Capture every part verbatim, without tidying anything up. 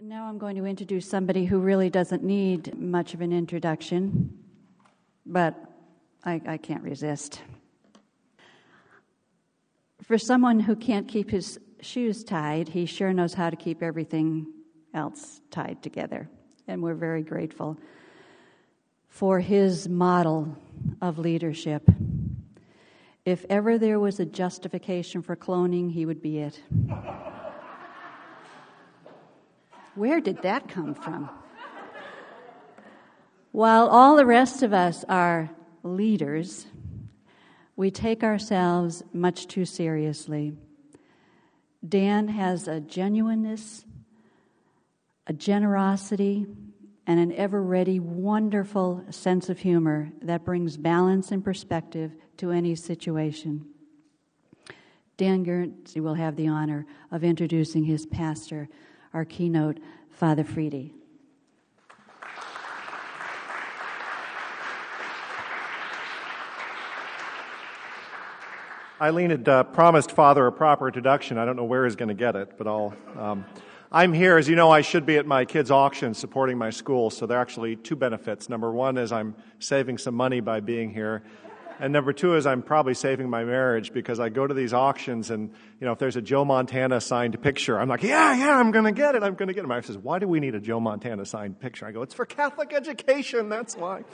Now I'm going to introduce somebody who really doesn't need much of an introduction, but I, I can't resist. For someone who can't keep his shoes tied, he sure knows how to keep everything else tied together. And we're very grateful for his model of leadership. If ever there was a justification for cloning, he would be it. Where did that come from? While all the rest of us are leaders, we take ourselves much too seriously. Dan has a genuineness, a generosity, and an ever-ready, wonderful sense of humor that brings balance and perspective to any situation. Dan Guernsey will have the honor of introducing his pastor, our keynote, Father Friede. Eileen had uh, promised Father a proper introduction. I don't know where he's going to get it, but I'll... Um, I'm here, as you know, I should be at my kids' auction supporting my school, so there are actually two benefits. Number one is I'm saving some money by being here. And number two is I'm probably saving my marriage because I go to these auctions and, you know, if there's a Joe Montana signed picture, I'm like, yeah, yeah, I'm going to get it. I'm going to get it. My wife says, why do we need a Joe Montana signed picture? I go, it's for Catholic education. That's why.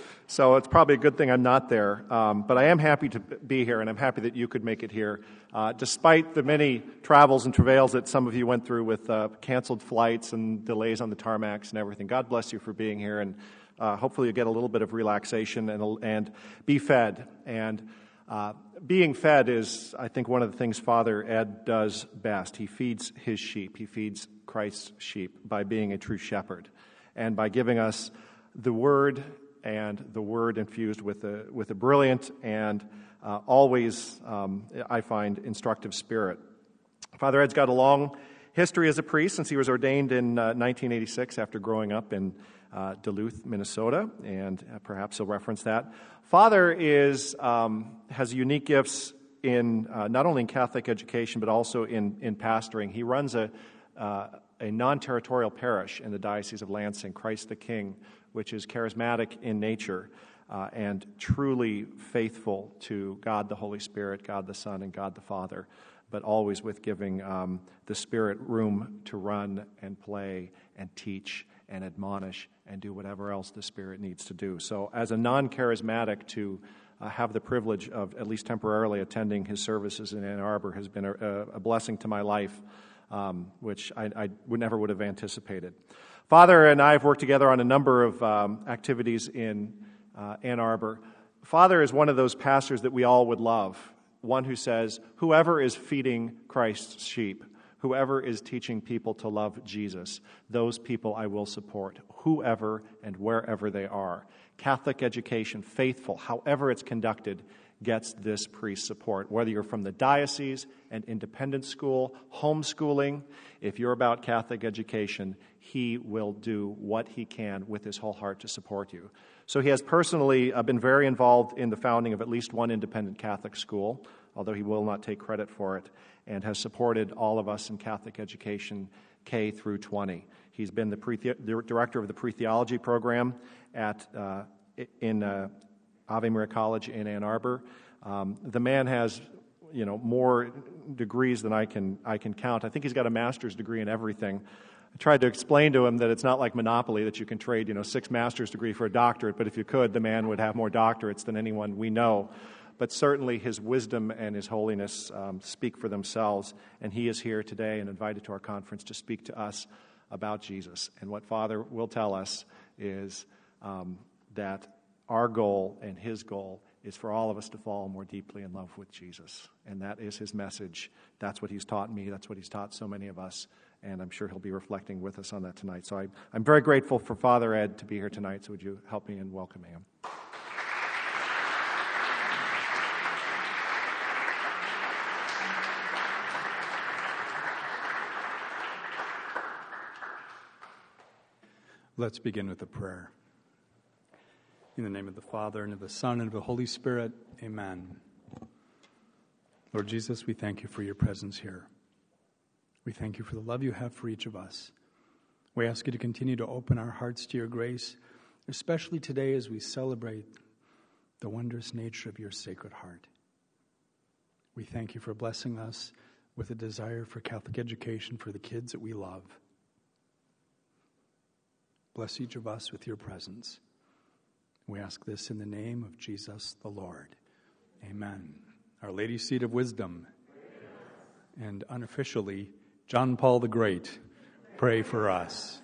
So it's probably a good thing I'm not there. Um, but I am happy to be here, and I'm happy that you could make it here. Uh, despite the many travels and travails that some of you went through with uh, canceled flights and delays on the tarmacs and everything, God bless you for being here. And Uh, hopefully you get a little bit of relaxation and and be fed. And uh, being fed is, I think, one of the things Father Ed does best. He feeds his sheep. He feeds Christ's sheep by being a true shepherd and by giving us the Word and the Word infused with a, with a brilliant and uh, always, um, I find, instructive spirit. Father Ed's got a long history as a priest since he was ordained in uh, nineteen eighty-six after growing up in Uh, Duluth, Minnesota, and uh, perhaps he'll reference that. Father is um, has unique gifts in uh, not only in Catholic education but also in in pastoring. He runs a uh, a non-territorial parish in the Diocese of Lansing, Christ the King, which is charismatic in nature uh, and truly faithful to God the Holy Spirit, God the Son, and God the Father, but always with giving um, the Spirit room to run and play and teach and admonish and do whatever else the Spirit needs to do. So as a non-charismatic, to uh, have the privilege of at least temporarily attending his services in Ann Arbor has been a, a blessing to my life, um, which I, I would never would have anticipated. Father and I have worked together on a number of um, activities in uh, Ann Arbor. Father is one of those pastors that we all would love, one who says, whoever is feeding Christ's sheep, whoever is teaching people to love Jesus, those people I will support, whoever and wherever they are. Catholic education, faithful, however it's conducted, gets this priest support. Whether you're from the diocese, an independent school, homeschooling, if you're about Catholic education, he will do what he can with his whole heart to support you. So he has personally uh, been very involved in the founding of at least one independent Catholic school, although he will not take credit for it, and has supported all of us in Catholic education K through twenty. He's been the, pre- the director of the pre-theology program at uh, in uh, Ave Maria College in Ann Arbor. Um, the man has, you know, more degrees than I can I can count. I think he's got a master's degree in everything. I tried to explain to him that it's not like Monopoly that you can trade, you know, six master's degree for a doctorate, but if you could, the man would have more doctorates than anyone we know. But certainly his wisdom and his holiness um, speak for themselves, and he is here today and invited to our conference to speak to us about Jesus. And what Father will tell us is um, that our goal and his goal is for all of us to fall more deeply in love with Jesus. And that is his message. That's what he's taught me. That's what he's taught so many of us. And I'm sure he'll be reflecting with us on that tonight. So I, I'm very grateful for Father Ed to be here tonight. So would you help me in welcoming him? Let's begin with a prayer. In the name of the Father, and of the Son, and of the Holy Spirit, amen. Lord Jesus, we thank you for your presence here. We thank you for the love you have for each of us. We ask you to continue to open our hearts to your grace, especially today as we celebrate the wondrous nature of your Sacred Heart. We thank you for blessing us with a desire for Catholic education for the kids that we love. Bless each of us with your presence. We ask this in the name of Jesus the Lord. Amen. Our Lady's Seat of Wisdom. And unofficially, John Paul the Great, pray for us.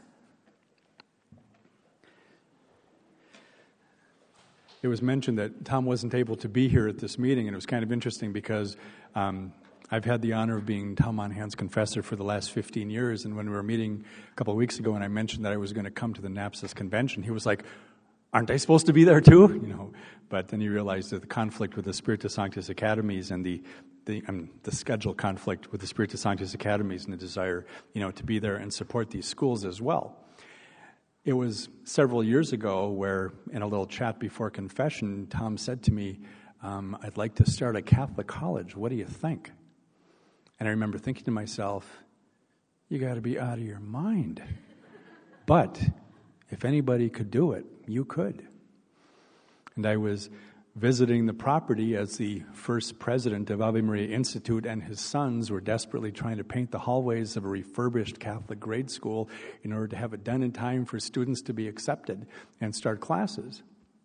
It was mentioned that Tom wasn't able to be here at this meeting, and it was kind of interesting because um, I've had the honor of being Tom Monahan's confessor for the last fifteen years, and when we were meeting a couple of weeks ago and I mentioned that I was going to come to the NAPSIS convention, he was like, aren't I supposed to be there too? You know, but then he realized that the conflict with the Spiritus Sanctus Academies and the the, um, the schedule conflict with the Spiritus Sanctus Academies and the desire, you know, to be there and support these schools as well. It was several years ago where, in a little chat before confession, Tom said to me, um, I'd like to start a Catholic college. What do you think? And I remember thinking to myself, you got to be out of your mind. But if anybody could do it, you could. And I was visiting the property as the first president of Ave Maria Institute, and his sons were desperately trying to paint the hallways of a refurbished Catholic grade school in order to have it done in time for students to be accepted and start classes.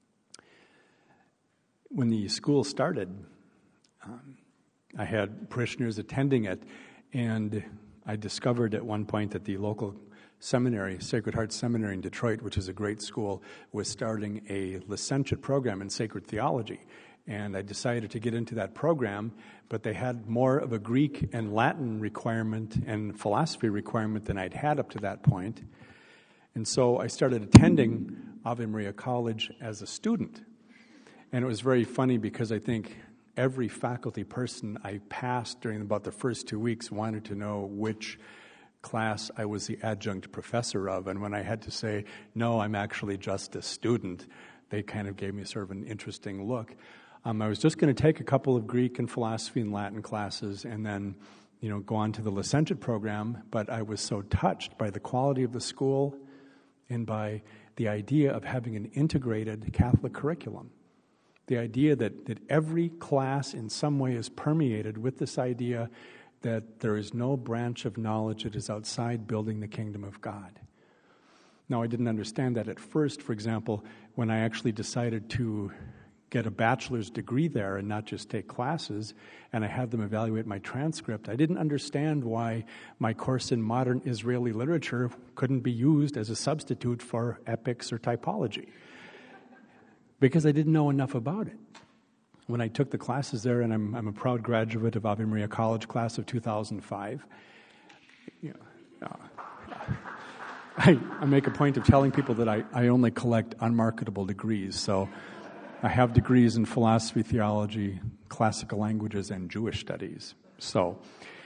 When the school started, um, I had parishioners attending it, and I discovered at one point that the local seminary, Sacred Heart Seminary in Detroit, which is a great school, was starting a licentiate program in sacred theology. And I decided to get into that program, but they had more of a Greek and Latin requirement and philosophy requirement than I'd had up to that point. And so I started attending Ave Maria College as a student. And it was very funny because I think every faculty person I passed during about the first two weeks wanted to know which class I was the adjunct professor of, and when I had to say, no, I'm actually just a student, they kind of gave me sort of an interesting look. Um, I was just going to take a couple of Greek and philosophy and Latin classes and then, you know, go on to the licentiate program, but I was so touched by the quality of the school and by the idea of having an integrated Catholic curriculum. The idea that, that every class in some way is permeated with this idea that there is no branch of knowledge that is outside building the kingdom of God. Now, I didn't understand that at first. For example, when I actually decided to get a bachelor's degree there and not just take classes, and I had them evaluate my transcript, I didn't understand why my course in modern Israeli literature couldn't be used as a substitute for epics or typology, because I didn't know enough about it. When I took the classes there, and I'm, I'm a proud graduate of Ave Maria College class of two thousand five, you know, uh, I, I make a point of telling people that I, I only collect unmarketable degrees. So I have degrees in philosophy, theology, classical languages, and Jewish studies. So,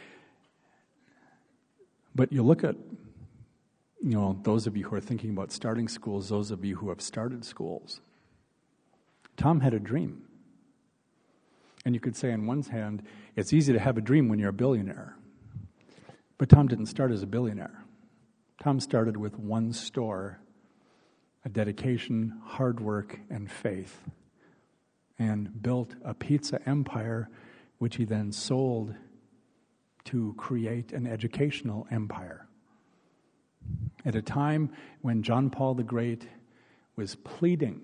but you look at, you know, those of you who are thinking about starting schools, those of you who have started schools. Tom had a dream. And you could say on one hand, it's easy to have a dream when you're a billionaire. But Tom didn't start as a billionaire. Tom started with one store, a dedication, hard work, and faith, and built a pizza empire, which he then sold to create an educational empire. At a time when John Paul the Great was pleading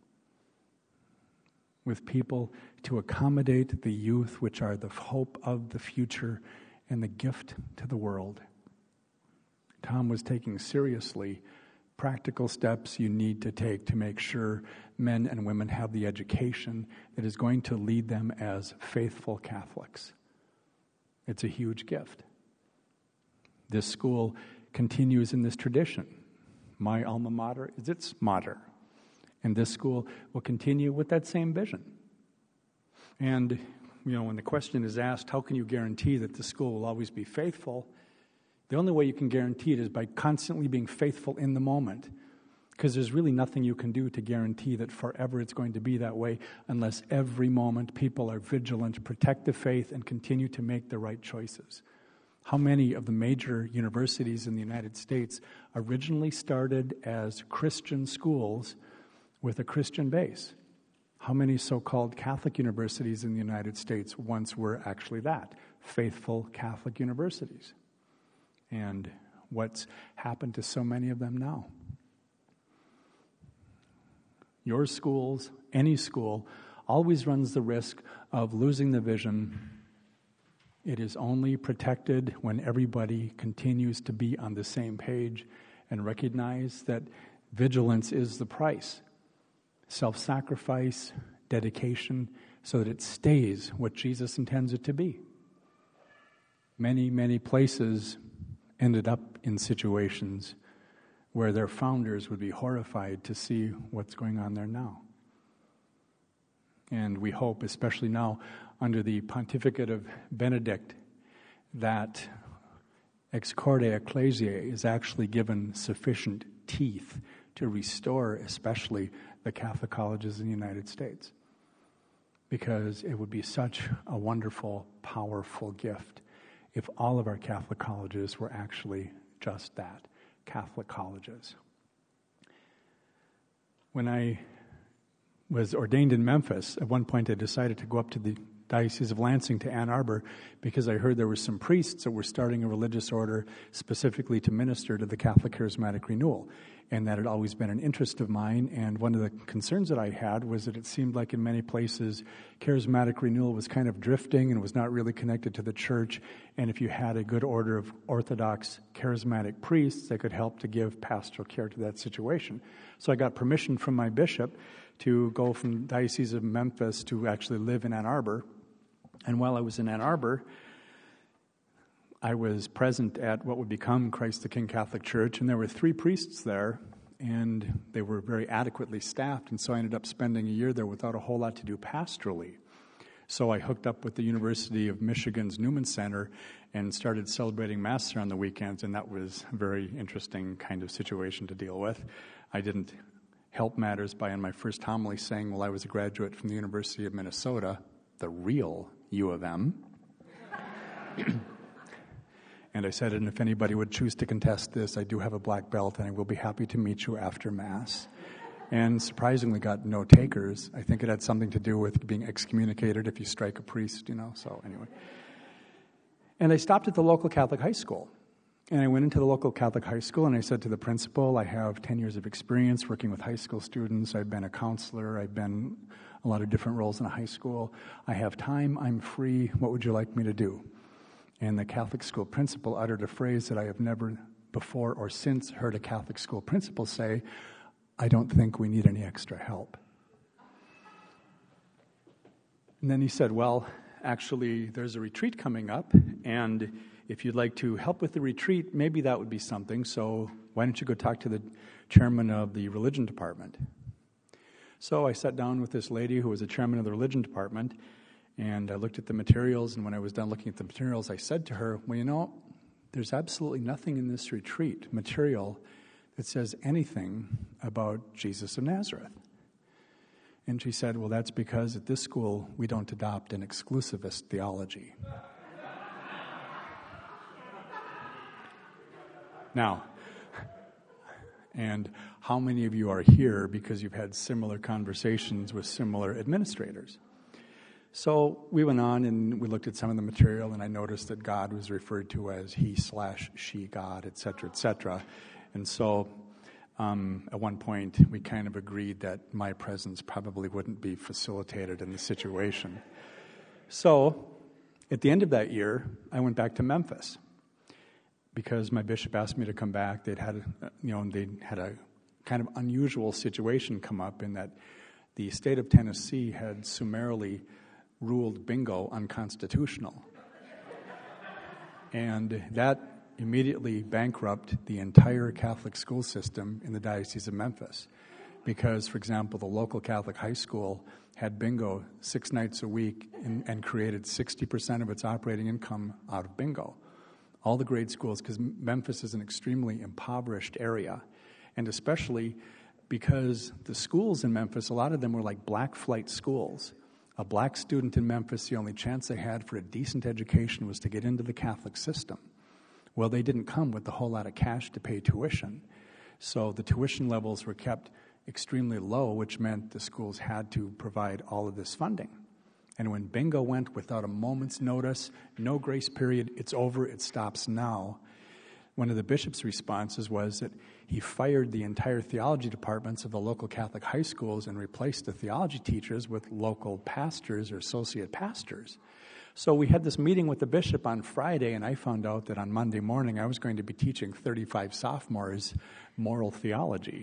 with people to accommodate the youth, which are the hope of the future and the gift to the world. Tom was taking seriously practical steps you need to take to make sure men and women have the education that is going to lead them as faithful Catholics. It's a huge gift. This school continues in this tradition. My alma mater is its mater. And this school will continue with that same vision. And, you know, when the question is asked, how can you guarantee that the school will always be faithful? The only way you can guarantee it is by constantly being faithful in the moment. Because there's really nothing you can do to guarantee that forever it's going to be that way unless every moment people are vigilant, protect the faith, and continue to make the right choices. How many of the major universities in the United States originally started as Christian schools with a Christian base? How many so-called Catholic universities in the United States once were actually that, faithful Catholic universities? And what's happened to so many of them now? Your schools, any school, always runs the risk of losing the vision. It is only protected when everybody continues to be on the same page and recognize that vigilance is the price. Self-sacrifice, dedication, so that it stays what Jesus intends it to be. Many, many places ended up in situations where their founders would be horrified to see what's going on there now. And we hope, especially now, under the pontificate of Benedict, that ex corde ecclesiae is actually given sufficient teeth to restore, especially the Catholic colleges in the United States. Because it would be such a wonderful, powerful gift if all of our Catholic colleges were actually just that, Catholic colleges. When I was ordained in Memphis, at one point I decided to go up to the Diocese of Lansing to Ann Arbor because I heard there were some priests that were starting a religious order specifically to minister to the Catholic Charismatic Renewal, and that had always been an interest of mine. And one of the concerns that I had was that it seemed like in many places Charismatic Renewal was kind of drifting and was not really connected to the church, and if you had a good order of Orthodox charismatic priests, they could help to give pastoral care to that situation. So I got permission from my bishop to go from the Diocese of Memphis to actually live in Ann Arbor. And while I was in Ann Arbor, I was present at what would become Christ the King Catholic Church, and there were three priests there, and they were very adequately staffed, and so I ended up spending a year there without a whole lot to do pastorally. So I hooked up with the University of Michigan's Newman Center and started celebrating Mass there on the weekends, and that was a very interesting kind of situation to deal with. I didn't help matters by in my first homily saying, well, I was a graduate from the University of Minnesota, the real U of M. And I said, and if anybody would choose to contest this, I do have a black belt, and I will be happy to meet you after Mass. And surprisingly got no takers. I think it had something to do with being excommunicated if you strike a priest, you know, so anyway. And I stopped at the local Catholic high school. And I went into the local Catholic high school, and I said to the principal, I have ten years of experience working with high school students. I've been a counselor. I've been a lot of different roles in a high school. I have time. I'm free. What would you like me to do? And the Catholic school principal uttered a phrase that I have never before or since heard a Catholic school principal say, I don't think we need any extra help. And then he said, well, actually, there's a retreat coming up, and if you'd like to help with the retreat, maybe that would be something, so why don't you go talk to the chairman of the religion department? So I sat down with this lady who was the chairman of the religion department, and I looked at the materials, and when I was done looking at the materials, I said to her, well, you know, there's absolutely nothing in this retreat material that says anything about Jesus of Nazareth. And she said, well, that's because at this school, we don't adopt an exclusivist theology. Now, and how many of you are here because you've had similar conversations with similar administrators? So we went on and we looked at some of the material, and I noticed that God was referred to as he slash she God, et cetera, et cetera. And so um, at one point we kind of agreed that my presence probably wouldn't be facilitated in the situation. So at the end of that year, I went back to Memphis because my bishop asked me to come back. They'd had, you know, they had a kind of unusual situation come up in that the state of Tennessee had summarily ruled bingo unconstitutional. And that immediately bankrupted the entire Catholic school system in the Diocese of Memphis. Because, for example, the local Catholic high school had bingo six nights a week and, and created sixty percent of its operating income out of bingo. All the grade schools, because Memphis is an extremely impoverished area, and especially because the schools in Memphis, a lot of them were like black flight schools. A black student in Memphis, the only chance they had for a decent education was to get into the Catholic system. Well, they didn't come with a whole lot of cash to pay tuition. So the tuition levels were kept extremely low, which meant the schools had to provide all of this funding. And when bingo went without a moment's notice, no grace period, it's over, it stops now, one of the bishop's responses was that he fired the entire theology departments of the local Catholic high schools and replaced the theology teachers with local pastors or associate pastors. So we had this meeting with the bishop on Friday, and I found out that on Monday morning I was going to be teaching thirty-five sophomores moral theology.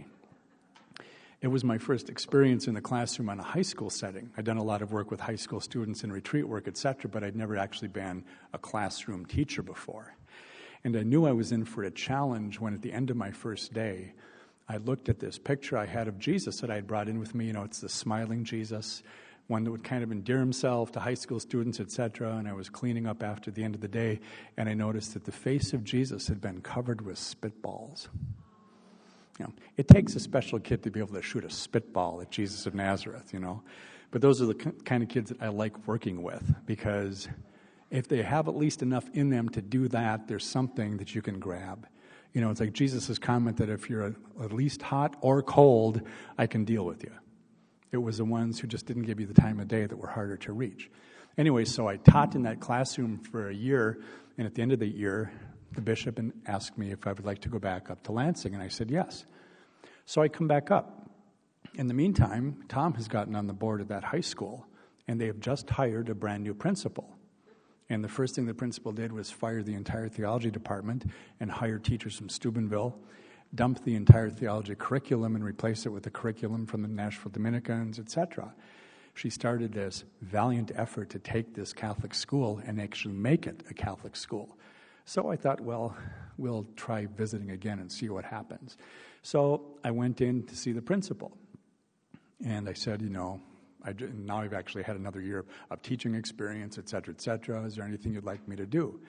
It was my first experience in the classroom on a high school setting. I'd done a lot of work with high school students in retreat work, et cetera, but I'd never actually been a classroom teacher before. And I knew I was in for a challenge when at the end of my first day, I looked at this picture I had of Jesus that I had brought in with me. You know, it's the smiling Jesus, one that would kind of endear himself to high school students, et cetera. And I was cleaning up after the end of the day, and I noticed that the face of Jesus had been covered with spitballs. You know, it takes a special kid to be able to shoot a spitball at Jesus of Nazareth, you know. But those are the kind of kids that I like working with, because if they have at least enough in them to do that, there's something that you can grab. You know, it's like Jesus' comment that if you're at least hot or cold, I can deal with you. It was the ones who just didn't give you the time of day that were harder to reach. Anyway, so I taught in that classroom for a year, and at the end of the year, the bishop asked me if I would like to go back up to Lansing, and I said yes. So I come back up. In the meantime, Tom has gotten on the board of that high school, and they have just hired a brand new principal. And the first thing the principal did was fire the entire theology department and hire teachers from Steubenville, dump the entire theology curriculum and replace it with a curriculum from the Nashville Dominicans, et cetera. She started this valiant effort to take this Catholic school and actually make it a Catholic school. So I thought, well, we'll try visiting again and see what happens. So I went in to see the principal. And I said, you know, I, now I've actually had another year of teaching experience, et cetera, et cetera. Is there anything you'd like me to do?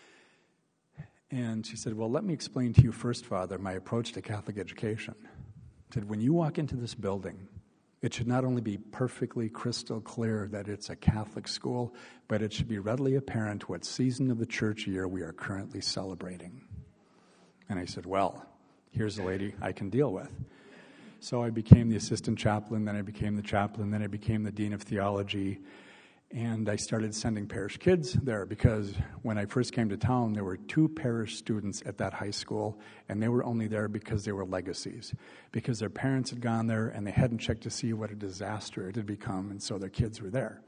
And she said, well, let me explain to you first, Father, my approach to Catholic education. She said, when you walk into this building, it should not only be perfectly crystal clear that it's a Catholic school, but it should be readily apparent what season of the church year we are currently celebrating. And I said, well, here's a lady I can deal with. So I became the assistant chaplain, then I became the chaplain, then I became the dean of theology, and I started sending parish kids there because when I first came to town, there were two parish students at that high school, and they were only there because they were legacies, because their parents had gone there and they hadn't checked to see what a disaster it had become, and so their kids were there.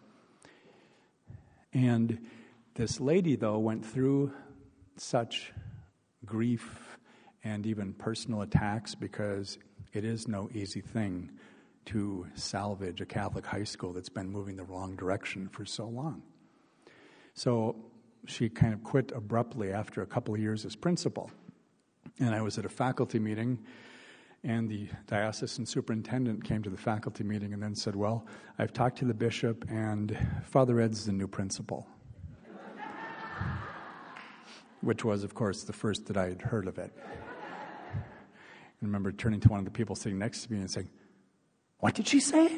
And this lady, though, went through such grief and even personal attacks because it is no easy thing to salvage a Catholic high school that's been moving the wrong direction for so long. So she kind of quit abruptly after a couple of years as principal. And I was at a faculty meeting, and the diocesan superintendent came to the faculty meeting and then said, well, I've talked to the bishop, and Father Ed's the new principal. Which was, of course, the first that I had heard of it. I remember turning to one of the people sitting next to me and saying, what did she say?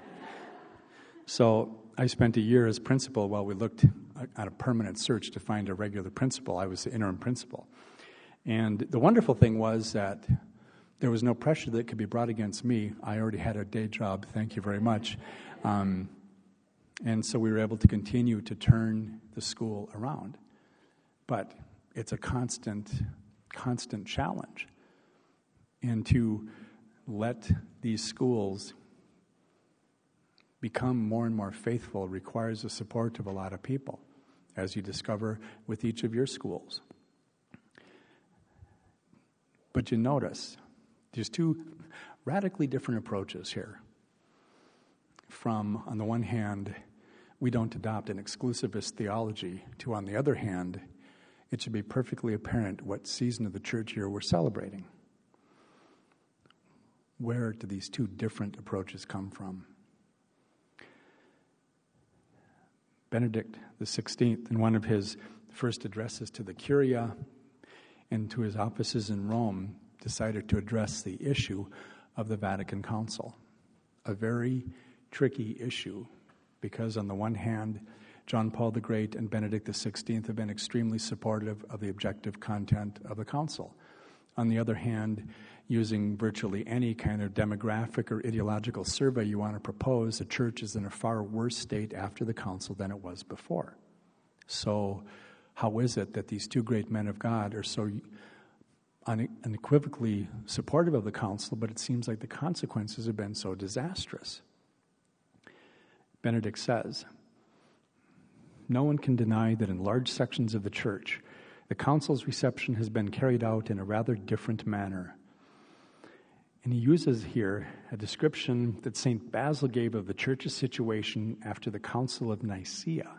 So I spent a year as principal while we looked at a permanent search to find a regular principal. I was the interim principal. And the wonderful thing was that there was no pressure that could be brought against me. I already had a day job, thank you very much. Um, and so we were able to continue to turn the school around. But it's a constant, constant challenge. And to let these schools become more and more faithful requires the support of a lot of people, as you discover with each of your schools. But you notice there's two radically different approaches here. From, on the one hand, we don't adopt an exclusivist theology, to, on the other hand, it should be perfectly apparent what season of the church year we're celebrating. Where do these two different approaches come from? Benedict the sixteenth, in one of his first addresses to the Curia and to his offices in Rome, decided to address the issue of the Vatican Council. A very tricky issue, because on the one hand, John Paul the Great and Benedict the sixteenth have been extremely supportive of the objective content of the council. On the other hand, using virtually any kind of demographic or ideological survey you want to propose, the church is in a far worse state after the council than it was before. So how is it that these two great men of God are so unequivocally supportive of the council, but it seems like the consequences have been so disastrous? Benedict says, "No one can deny that in large sections of the church, the council's reception has been carried out in a rather different manner." And he uses here a description that Saint Basil gave of the church's situation after the Council of Nicaea.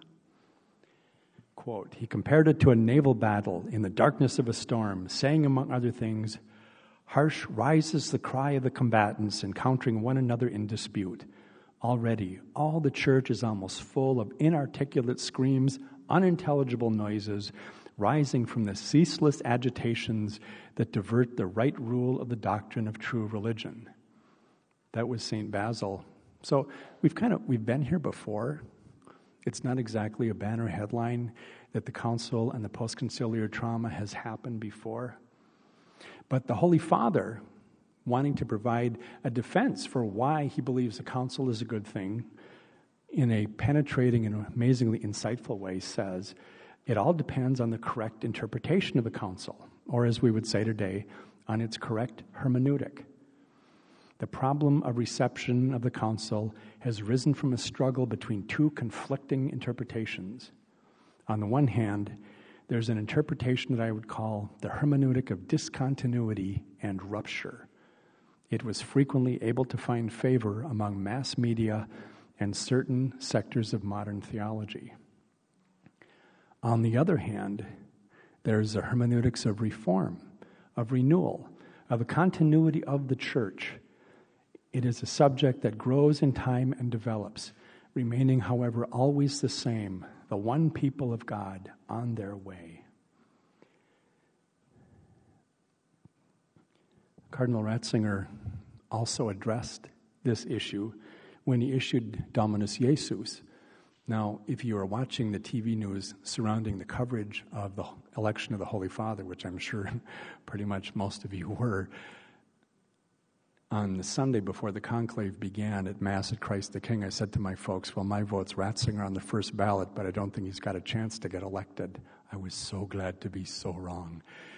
Quote, he compared it to a naval battle in the darkness of a storm, saying, among other things, "Harsh rises the cry of the combatants encountering one another in dispute. Already, all the church is almost full of inarticulate screams, unintelligible noises, rising from the ceaseless agitations that divert the right rule of the doctrine of true religion." That was Saint Basil. So we've kind of, we've been here before. It's not exactly a banner headline that the council and the post-conciliar trauma has happened before. But the Holy Father, wanting to provide a defense for why he believes the council is a good thing, in a penetrating and amazingly insightful way, says, it all depends on the correct interpretation of the council, or as we would say today, on its correct hermeneutic. The problem of reception of the council has risen from a struggle between two conflicting interpretations. On the one hand, there's an interpretation that I would call the hermeneutic of discontinuity and rupture. It was frequently able to find favor among mass media and certain sectors of modern theology. On the other hand, there's a hermeneutics of reform, of renewal, of the continuity of the church. It is a subject that grows in time and develops, remaining, however, always the same, the one people of God on their way. Cardinal Ratzinger also addressed this issue when he issued Dominus Jesus. Now, if you are watching the T V news surrounding the coverage of the election of the Holy Father, which I'm sure pretty much most of you were, on the Sunday before the conclave began at Mass at Christ the King, I said to my folks, well, my vote's Ratzinger on the first ballot, but I don't think he's got a chance to get elected. I was so glad to be so wrong.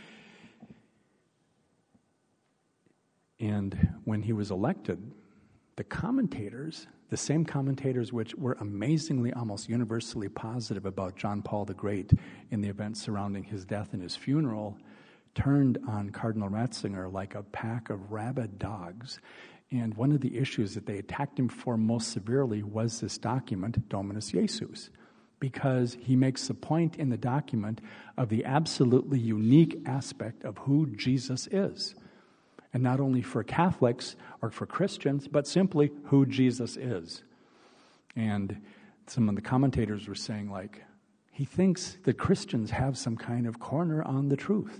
And when he was elected, the commentators, the same commentators which were amazingly, almost universally positive about John Paul the Great in the events surrounding his death and his funeral, turned on Cardinal Ratzinger like a pack of rabid dogs. And one of the issues that they attacked him for most severely was this document, Dominus Jesus, because he makes the point in the document of the absolutely unique aspect of who Jesus is. And not only for Catholics or for Christians, but simply who Jesus is. And some of the commentators were saying, like, he thinks that Christians have some kind of corner on the truth.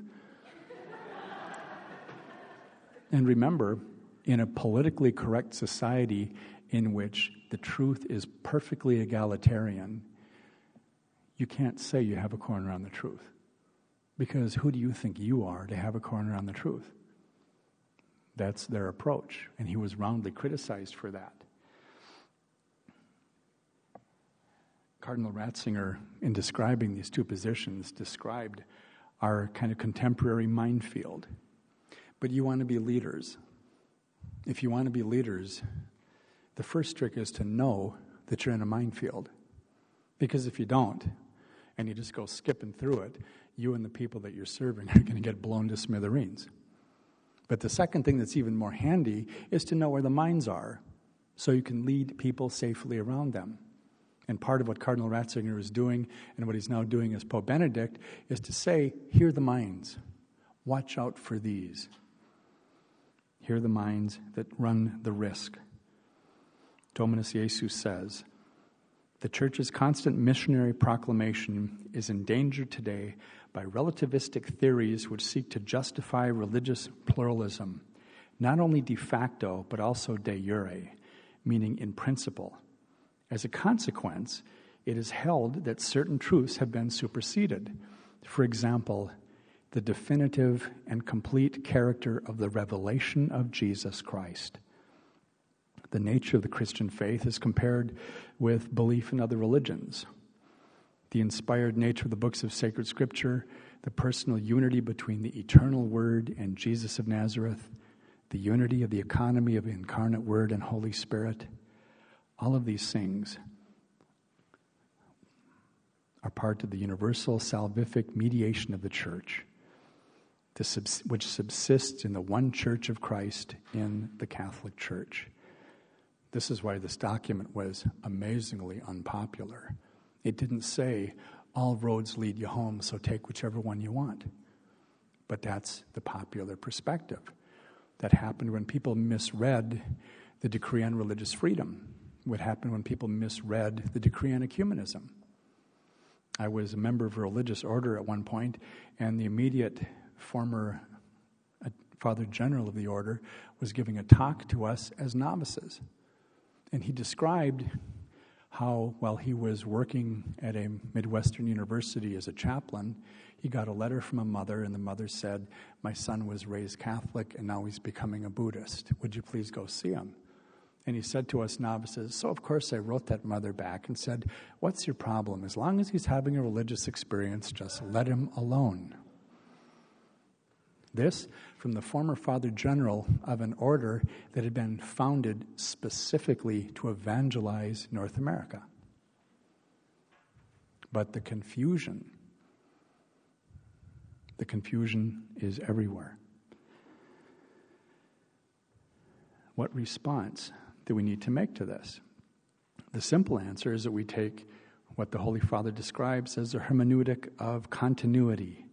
And remember, in a politically correct society in which the truth is perfectly egalitarian, you can't say you have a corner on the truth. Because who do you think you are to have a corner on the truth? That's their approach, and he was roundly criticized for that. Cardinal Ratzinger, in describing these two positions, described our kind of contemporary minefield. But you want to be leaders. If you want to be leaders, the first trick is to know that you're in a minefield. Because if you don't, and you just go skipping through it, you and the people that you're serving are going to get blown to smithereens. But the second thing that's even more handy is to know where the mines are so you can lead people safely around them. And part of what Cardinal Ratzinger is doing and what he's now doing as Pope Benedict is to say, here are the mines. Watch out for these. Here are the mines that run the risk. Dominus Jesus says, the Church's constant missionary proclamation is endangered today by relativistic theories which seek to justify religious pluralism, not only de facto, but also de jure, meaning in principle. As a consequence, it is held that certain truths have been superseded. For example, the definitive and complete character of the revelation of Jesus Christ. The nature of the Christian faith is compared with belief in other religions. The inspired nature of the books of sacred Scripture, the personal unity between the eternal Word and Jesus of Nazareth, the unity of the economy of the incarnate Word and Holy Spirit, all of these things are part of the universal salvific mediation of the Church, which subsists in the one Church of Christ in the Catholic Church. This is why this document was amazingly unpopular. It didn't say, all roads lead you home, so take whichever one you want. But that's the popular perspective that happened when people misread the decree on religious freedom, what happened when people misread the decree on ecumenism. I was a member of a religious order at one point, and the immediate former uh, Father General of the order was giving a talk to us as novices. And he described how, while he was working at a Midwestern university as a chaplain, he got a letter from a mother, and the mother said, "My son was raised Catholic, and now he's becoming a Buddhist. Would you please go see him?" And he said to us novices, so of course I wrote that mother back and said, "What's your problem? As long as he's having a religious experience, just let him alone." This from the former Father General of an order that had been founded specifically to evangelize North America. But the confusion, the confusion is everywhere. What response do we need to make to this? The simple answer is that we take what the Holy Father describes as a hermeneutic of continuity,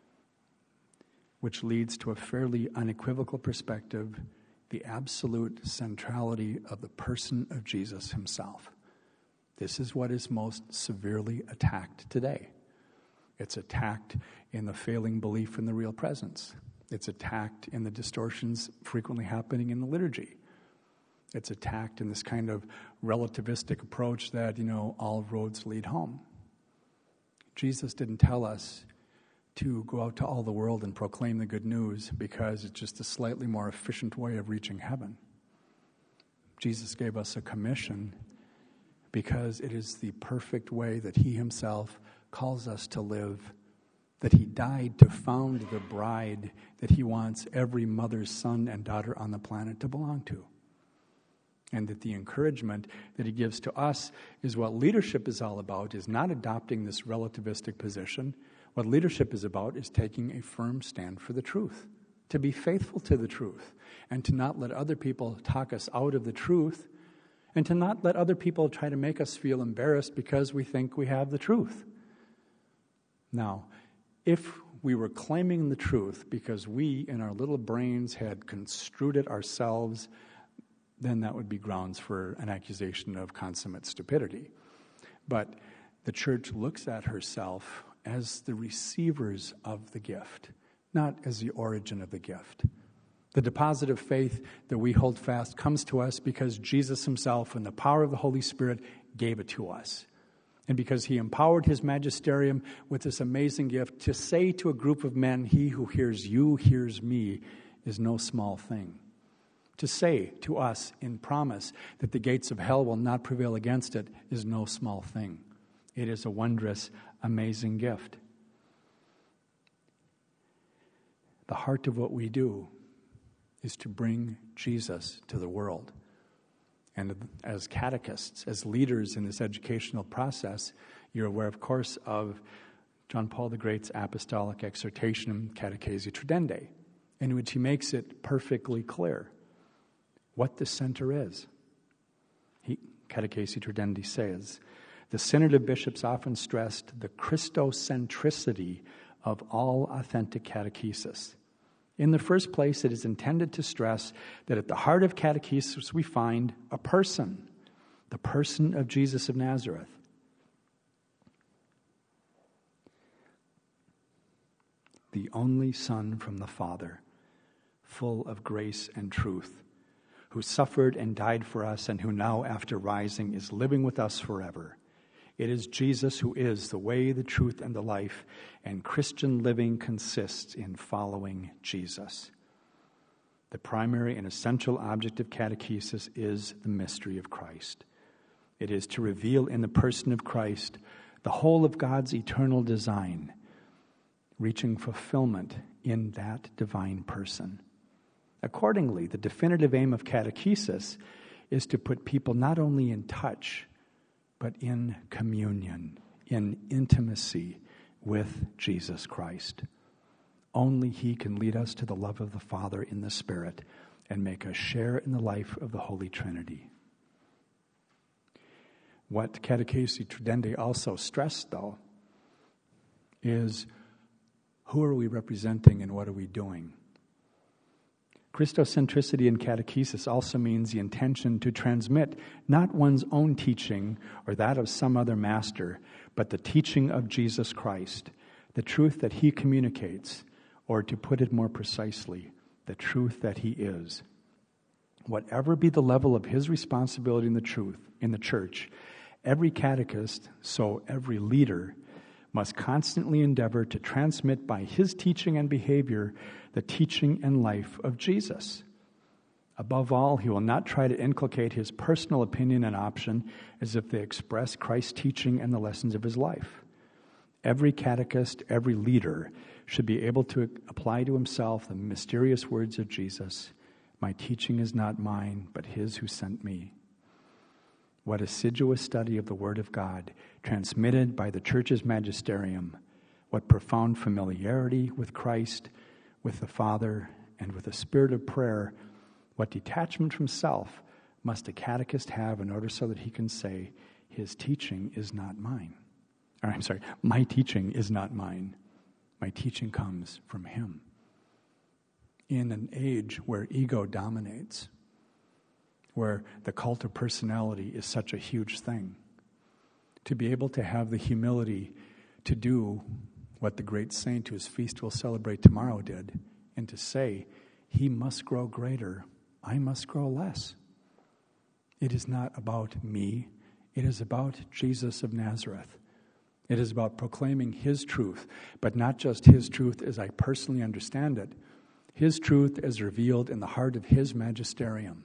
which leads to a fairly unequivocal perspective, the absolute centrality of the person of Jesus himself. This is what is most severely attacked today. It's attacked in the failing belief in the real presence. It's attacked in the distortions frequently happening in the liturgy. It's attacked in this kind of relativistic approach that, you know, all roads lead home. Jesus didn't tell us to go out to all the world and proclaim the good news because it's just a slightly more efficient way of reaching heaven. Jesus gave us a commission because it is the perfect way that he himself calls us to live, that he died to found the bride that he wants every mother's son and daughter on the planet to belong to. And that the encouragement that he gives to us is what leadership is all about, is not adopting this relativistic position. What leadership is about is taking a firm stand for the truth, to be faithful to the truth, and to not let other people talk us out of the truth, and to not let other people try to make us feel embarrassed because we think we have the truth. Now, if we were claiming the truth because we in our little brains had construed it ourselves, then that would be grounds for an accusation of consummate stupidity. But the church looks at herself as the receivers of the gift, not as the origin of the gift. The deposit of faith that we hold fast comes to us because Jesus himself and the power of the Holy Spirit gave it to us. And because he empowered his magisterium with this amazing gift to say to a group of men, "He who hears you hears me," is no small thing. To say to us in promise that the gates of hell will not prevail against it is no small thing. It is a wondrous, amazing gift. The heart of what we do is to bring Jesus to the world. And as catechists, as leaders in this educational process, you're aware, of course, of John Paul the Great's apostolic exhortation, Catechesi Tradendae, in which he makes it perfectly clear what the center is. He, Catechesi Tradendae says, the Synod of Bishops often stressed the Christocentricity of all authentic catechesis. In the first place, it is intended to stress that at the heart of catechesis we find a person, the person of Jesus of Nazareth. The only Son from the Father, full of grace and truth, who suffered and died for us and who now, after rising, is living with us forever. It is Jesus who is the way, the truth, and the life, and Christian living consists in following Jesus. The primary and essential object of catechesis is the mystery of Christ. It is to reveal in the person of Christ the whole of God's eternal design, reaching fulfillment in that divine person. Accordingly, the definitive aim of catechesis is to put people not only in touch, but in communion, in intimacy with Jesus Christ. Only He can lead us to the love of the Father in the Spirit and make us share in the life of the Holy Trinity. What Catechesi Tradendae also stressed, though, is who are we representing and what are we doing? Christocentricity in catechesis also means the intention to transmit not one's own teaching or that of some other master, but the teaching of Jesus Christ, the truth that He communicates, or to put it more precisely, the truth that He is. Whatever be the level of his responsibility in the truth, in the church, every catechist, so every leader, must constantly endeavor to transmit by his teaching and behavior the teaching and life of Jesus. Above all, he will not try to inculcate his personal opinion and option as if they express Christ's teaching and the lessons of his life. Every catechist, every leader, should be able to apply to himself the mysterious words of Jesus, "My teaching is not mine, but His who sent me." What assiduous study of the Word of God, transmitted by the Church's magisterium, what profound familiarity with Christ, with the Father, and with the spirit of prayer, what detachment from self must a catechist have in order so that he can say, "His teaching is not mine." Or, I'm sorry, "My teaching is not mine. My teaching comes from Him." In an age where ego dominates, where the cult of personality is such a huge thing, to be able to have the humility to do what the great saint whose feast we'll celebrate tomorrow did, and to say, "He must grow greater, I must grow less." It is not about me, it is about Jesus of Nazareth. It is about proclaiming His truth, but not just His truth as I personally understand it, His truth as revealed in the heart of His magisterium.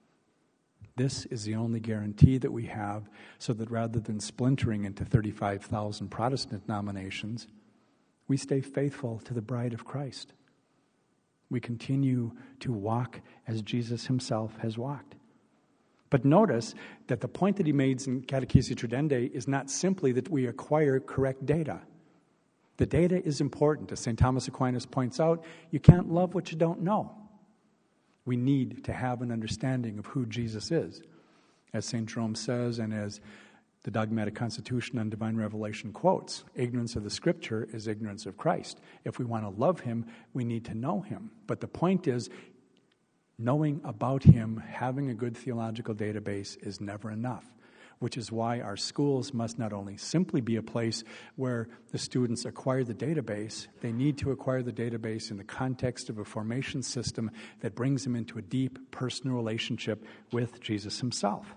This is the only guarantee that we have, so that rather than splintering into thirty-five thousand Protestant denominations, we stay faithful to the bride of Christ. We continue to walk as Jesus Himself has walked. But notice that the point that he made in Catechesi Tradendae is not simply that we acquire correct data. The data is important. As Saint Thomas Aquinas points out, you can't love what you don't know. We need to have an understanding of who Jesus is. As Saint Jerome says, and as the Dogmatic Constitution on Divine Revelation quotes, ignorance of the Scripture is ignorance of Christ. If we want to love Him, we need to know Him. But the point is, knowing about Him, having a good theological database is never enough, which is why our schools must not only simply be a place where the students acquire the database, they need to acquire the database in the context of a formation system that brings them into a deep personal relationship with Jesus Himself.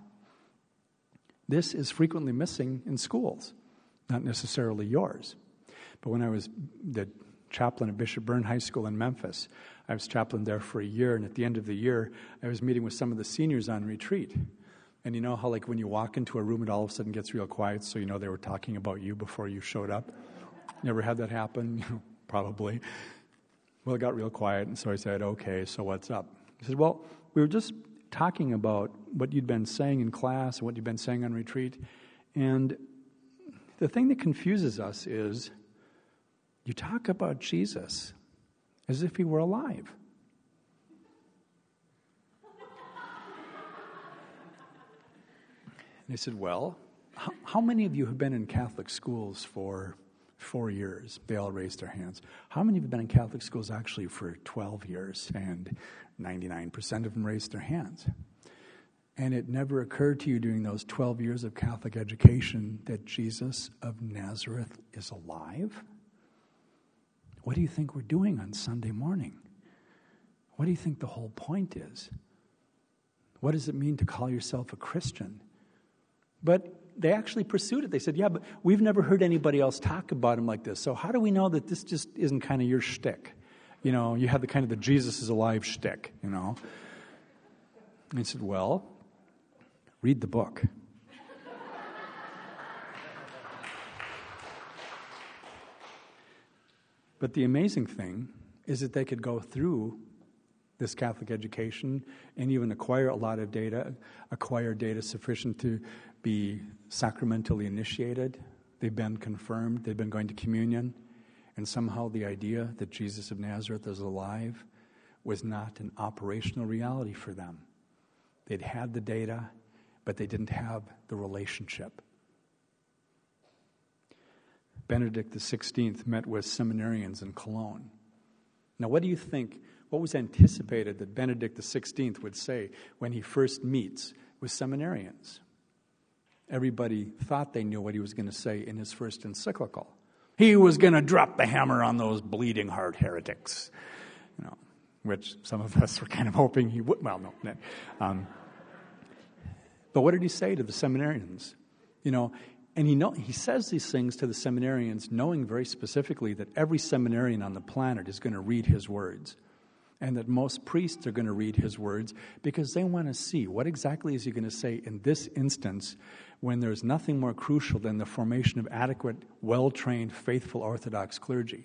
This is frequently missing in schools, not necessarily yours. But when I was the chaplain at Bishop Byrne High School in Memphis, I was chaplain there for a year, and at the end of the year, I was meeting with some of the seniors on retreat. And you know how, like, when you walk into a room, it all of a sudden gets real quiet, so you know they were talking about you before you showed up? Never had that happen? Probably. Well, it got real quiet, and so I said, "Okay, so what's up?" He said, "Well, we were just talking about what you'd been saying in class and what you'd been saying on retreat, and the thing that confuses us is you talk about Jesus as if He were alive." And I said, "Well, how, how many of you have been in Catholic schools for four years?" They all raised their hands. "How many of you have been in Catholic schools actually for twelve years? And ninety-nine percent of them raised their hands. And it never occurred to you during those twelve years of Catholic education that Jesus of Nazareth is alive? What do you think we're doing on Sunday morning? What do you think the whole point is? What does it mean to call yourself a Christian?" But they actually pursued it. They said, yeah, but we've never heard anybody else talk about him like this. So how do we know that this just isn't kind of your shtick? You know, you have the kind of the Jesus is alive shtick, you know. And I said, well, read the book. But the amazing thing is that they could go through this Catholic education and even acquire a lot of data, acquire data sufficient to be sacramentally initiated. They've been confirmed. They've been going to communion. And somehow the idea that Jesus of Nazareth is alive was not an operational reality for them. They'd had the data, but they didn't have the relationship. Benedict the sixteenth met with seminarians in Cologne. Now, what do you think, what was anticipated that Benedict the sixteenth would say when he first meets with seminarians? Everybody thought they knew what he was going to say in his first encyclical. He was going to drop the hammer on those bleeding heart heretics, you know, which some of us were kind of hoping he would. Well, no. no. Um, but what did he say to the seminarians? You know, and he know, he says these things to the seminarians knowing very specifically that every seminarian on the planet is going to read his words, and that most priests are going to read his words because they want to see what exactly is he going to say in this instance when there's nothing more crucial than the formation of adequate, well-trained, faithful Orthodox clergy.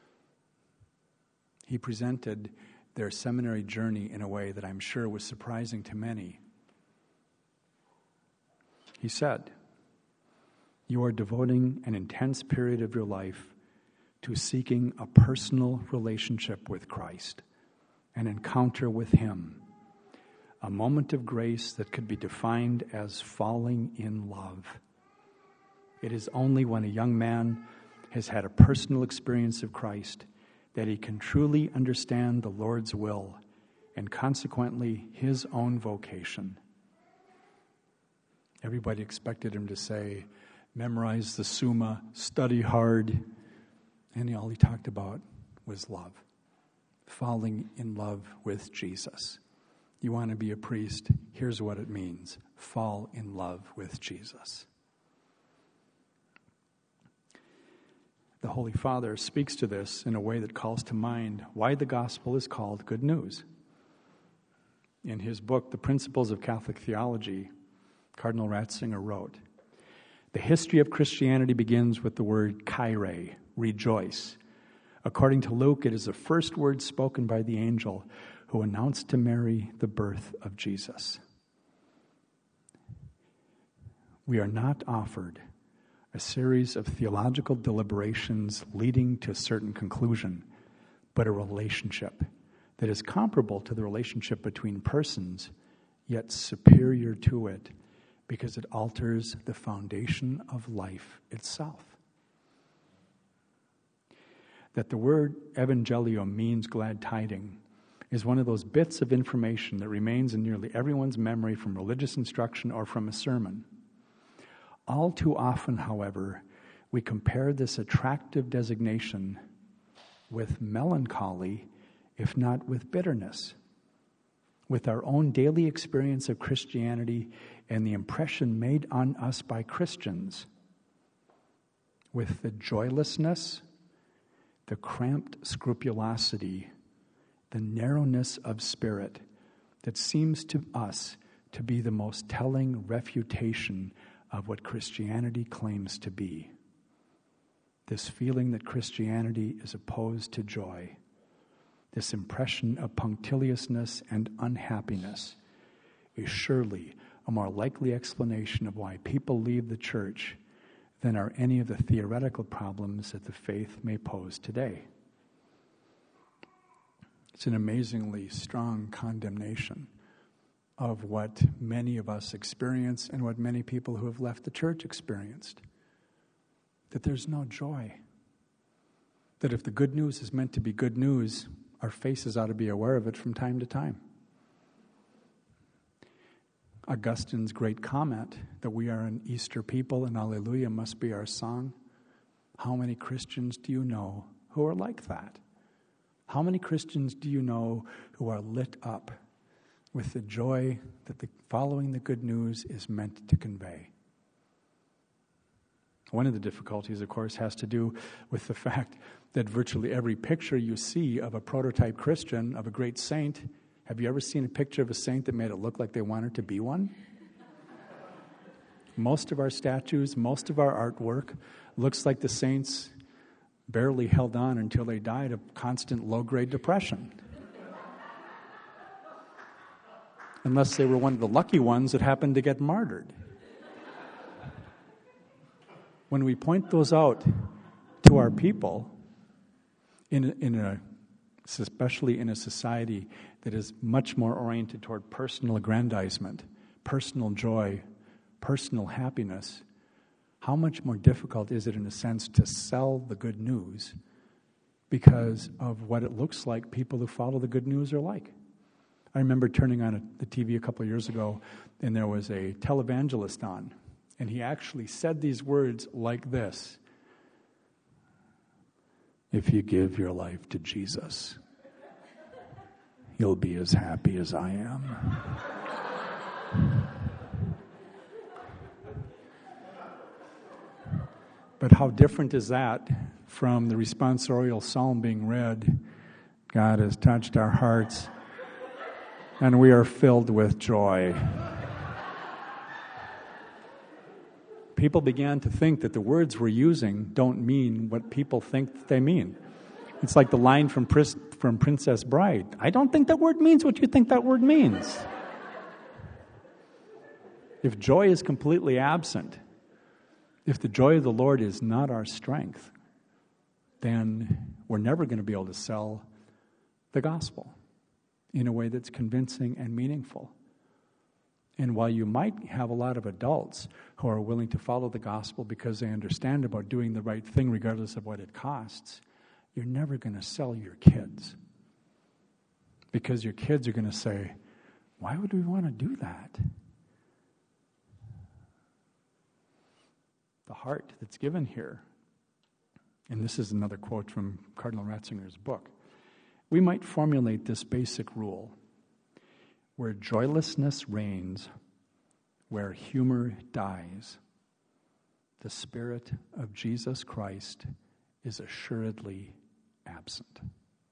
He presented their seminary journey in a way that I'm sure was surprising to many. He said, "You are devoting an intense period of your life to seeking a personal relationship with Christ, an encounter with Him, a moment of grace that could be defined as falling in love. It is only when a young man has had a personal experience of Christ that he can truly understand the Lord's will and consequently his own vocation." Everybody expected him to say, memorize the Summa, study hard, and all he talked about was love, falling in love with Jesus. You want to be a priest, here's what it means: fall in love with Jesus. The Holy Father speaks to this in a way that calls to mind why the gospel is called good news. In his book, The Principles of Catholic Theology, Cardinal Ratzinger wrote, "The history of Christianity begins with the word Kyrie, rejoice. According to Luke, it is the first word spoken by the angel who announced to Mary the birth of Jesus. We are not offered a series of theological deliberations leading to a certain conclusion, but a relationship that is comparable to the relationship between persons, yet superior to it because it alters the foundation of life itself." That the word evangelium means glad tiding is one of those bits of information that remains in nearly everyone's memory from religious instruction or from a sermon. All too often, however, we compare this attractive designation with melancholy, if not with bitterness, with our own daily experience of Christianity and the impression made on us by Christians, with the joylessness, the cramped scrupulosity, the narrowness of spirit that seems to us to be the most telling refutation of what Christianity claims to be. This feeling that Christianity is opposed to joy, this impression of punctiliousness and unhappiness, is surely a more likely explanation of why people leave the church than are any of the theoretical problems that the faith may pose today. It's an amazingly strong condemnation of what many of us experience and what many people who have left the church experienced. That there's no joy. That if the good news is meant to be good news, our faces ought to be aware of it from time to time. Augustine's great comment that we are an Easter people and Alleluia must be our song. How many Christians do you know who are like that? How many Christians do you know who are lit up with the joy that the following the good news is meant to convey? One of the difficulties, of course, has to do with the fact that virtually every picture you see of a prototype Christian, of a great saint, have you ever seen a picture of a saint that made it look like they wanted to be one? Most of our statues, most of our artwork looks like the saints barely held on until they died of constant low-grade depression. Unless they were one of the lucky ones that happened to get martyred. When we point those out to our people, in, in a, especially in a society that is much more oriented toward personal aggrandizement, personal joy, personal happiness, how much more difficult is it, in a sense, to sell the good news because of what it looks like people who follow the good news are like? I remember turning on a, the T V a couple of years ago, and there was a televangelist on, and he actually said these words like this: if you give your life to Jesus, you'll be as happy as I am. But how different is that from the responsorial psalm being read? God has touched our hearts, and we are filled with joy. People began to think that the words we're using don't mean what people think they mean. It's like the line from, Pris- from Princess Bride. I don't think that word means what you think that word means. If joy is completely absent, if the joy of the Lord is not our strength, then we're never going to be able to sell the gospel in a way that's convincing and meaningful. And while you might have a lot of adults who are willing to follow the gospel because they understand about doing the right thing regardless of what it costs, you're never going to sell your kids. Because your kids are going to say, why would we want to do that? The heart that's given here, and this is another quote from Cardinal Ratzinger's book, we might formulate this basic rule: where joylessness reigns, where humor dies, the Spirit of Jesus Christ is assuredly absent.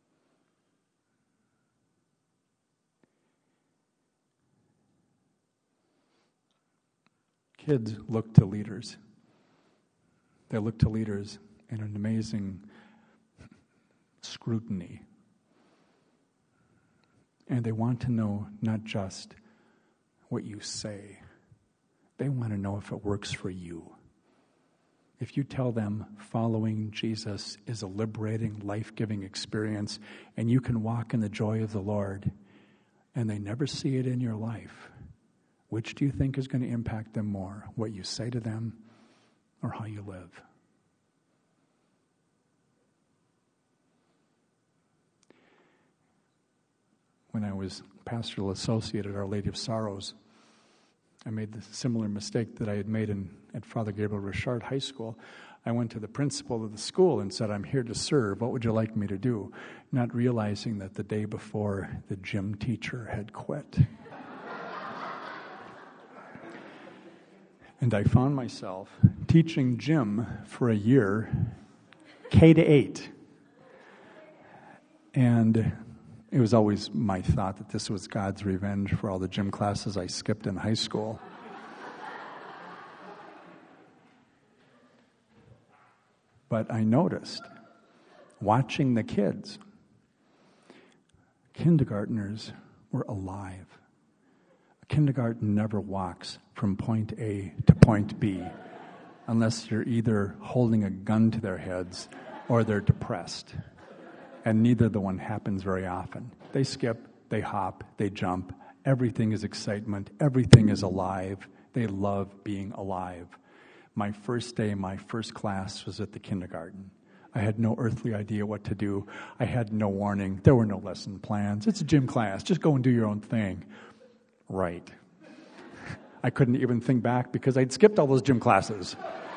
Kids look to leaders. They look to leaders in an amazing scrutiny. And they want to know not just what you say. They want to know if it works for you. If you tell them following Jesus is a liberating, life-giving experience, and you can walk in the joy of the Lord, and they never see it in your life, which do you think is going to impact them more? What you say to them or how you live? When I was pastoral associate at Our Lady of Sorrows, I made the similar mistake that I had made in, at Father Gabriel Richard High School. I went to the principal of the school and said, I'm here to serve. What would you like me to do? Not realizing that the day before, the gym teacher had quit. And I found myself teaching gym for a year, K to eight. And it was always my thought that this was God's revenge for all the gym classes I skipped in high school. But I noticed, watching the kids, kindergartners were alive. A kindergarten never walks from point A to point B unless you're either holding a gun to their heads or they're depressed. And neither the one happens very often. They skip, they hop, they jump. Everything is excitement. Everything is alive. They love being alive. My first day, my first class was at the kindergarten. I had no earthly idea what to do. I had no warning. There were no lesson plans. It's a gym class. Just go and do your own thing. Right. I couldn't even think back because I'd skipped all those gym classes.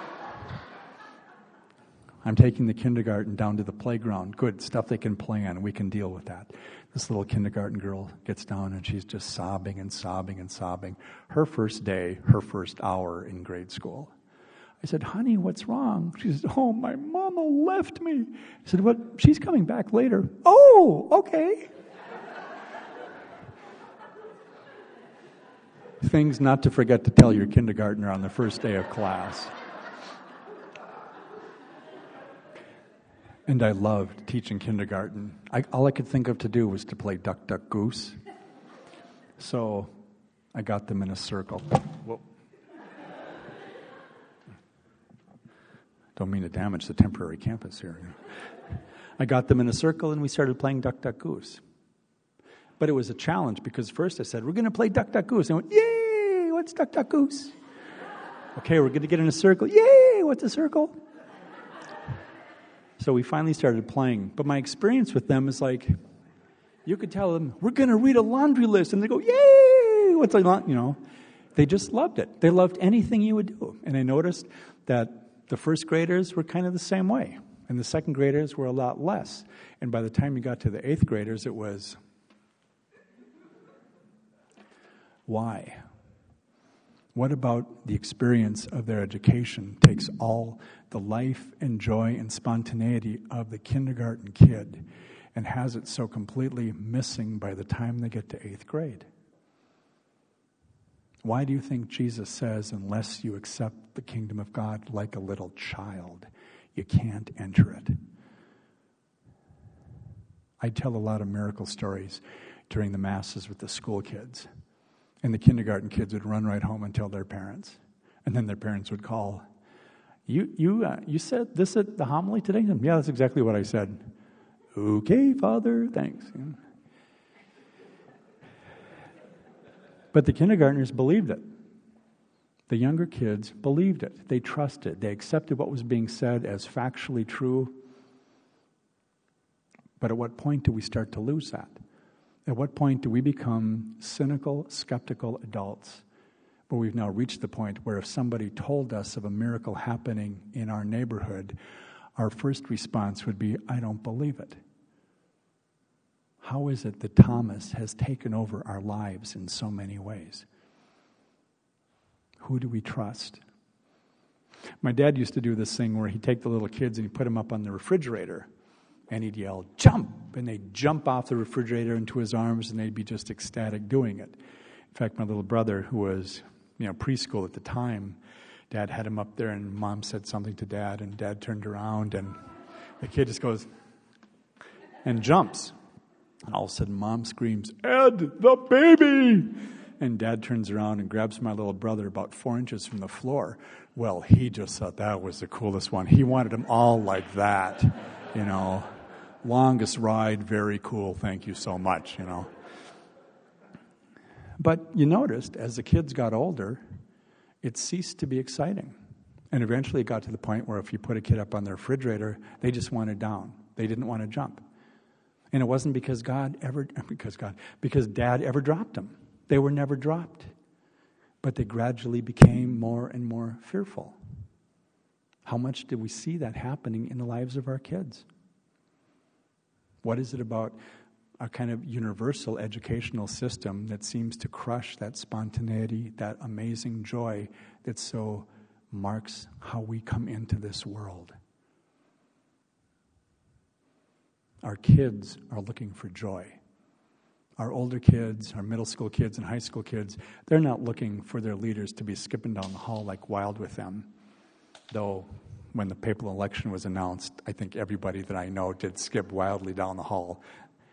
I'm taking the kindergarten down to the playground. Good, stuff they can play on. We can deal with that. This little kindergarten girl gets down and she's just sobbing and sobbing and sobbing. Her first day, her first hour in grade school. I said, honey, what's wrong? She said, oh, my mama left me. I said, what? She's coming back later. Oh, okay. Things not to forget to tell your kindergartner on the first day of class. And I loved teaching kindergarten. I, all I could think of to do was to play duck, duck, goose. So I got them in a circle. Whoa. Don't mean to damage the temporary campus here. I got them in a circle and we started playing duck, duck, goose. But it was a challenge because first I said, we're going to play duck, duck, goose. And I went, yay, what's duck, duck, goose? Okay, we're going to get in a circle. Yay, what's a circle? So we finally started playing. But my experience with them is like, you could tell them, we're going to read a laundry list. And they go, yay, what's a laundry, you know. They just loved it. They loved anything you would do. And I noticed that the first graders were kind of the same way. And the second graders were a lot less. And by the time you got to the eighth graders, it was, why? What about the experience of their education takes all the life and joy and spontaneity of the kindergarten kid and has it so completely missing by the time they get to eighth grade? Why do you think Jesus says, unless you accept the kingdom of God like a little child, you can't enter it? I tell a lot of miracle stories during the masses with the school kids. And the kindergarten kids would run right home and tell their parents. And then their parents would call, you you uh, you said this at the homily today? Yeah, that's exactly what I said. Okay, Father, thanks. But the kindergartners believed it. The younger kids believed it. They trusted. They accepted what was being said as factually true. But at what point do we start to lose that? At what point do we become cynical, skeptical adults, where we've now reached the point where if somebody told us of a miracle happening in our neighborhood, our first response would be, I don't believe it. How is it that Thomas has taken over our lives in so many ways? Who do we trust? My dad used to do this thing where he'd take the little kids and he'd put them up on the refrigerator and he'd yell, jump! And they'd jump off the refrigerator into his arms and they'd be just ecstatic doing it. In fact, my little brother, who was, you know, preschool at the time, Dad had him up there and Mom said something to Dad and Dad turned around and the kid just goes and jumps. And all of a sudden, Mom screams, Ed, the baby! And Dad turns around and grabs my little brother about four inches from the floor. Well, he just thought that was the coolest one. He wanted them all like that, you know. Longest ride, very cool, thank you so much, you know. But you noticed, as the kids got older, it ceased to be exciting. And eventually it got to the point where if you put a kid up on the refrigerator, they just wanted down. They didn't want to jump. And it wasn't because God ever, because God, because Dad ever dropped them. They were never dropped. But they gradually became more and more fearful. How much did we see that happening in the lives of our kids? What is it about a kind of universal educational system that seems to crush that spontaneity, that amazing joy that so marks how we come into this world? Our kids are looking for joy. Our older kids, our middle school kids and high school kids, they're not looking for their leaders to be skipping down the hall like wild with them. Though, when the papal election was announced, I think everybody that I know did skip wildly down the hall.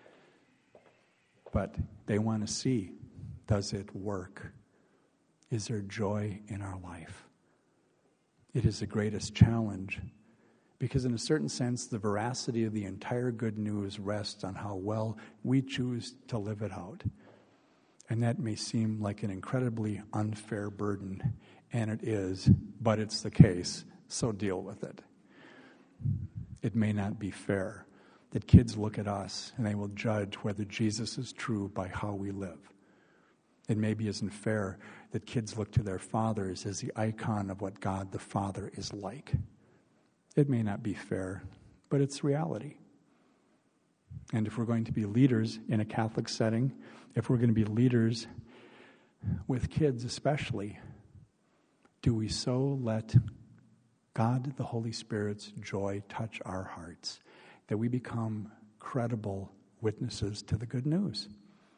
But they want to see, does it work? Is there joy in our life? It is the greatest challenge. Because in a certain sense, the veracity of the entire good news rests on how well we choose to live it out. And that may seem like an incredibly unfair burden, and it is, but it's the case, so deal with it. It may not be fair that kids look at us and they will judge whether Jesus is true by how we live. It maybe isn't fair that kids look to their fathers as the icon of what God the Father is like. It may not be fair, but it's reality. And if we're going to be leaders in a Catholic setting, if we're going to be leaders with kids especially, do we so let God, the Holy Spirit's joy touch our hearts, that we become credible witnesses to the good news.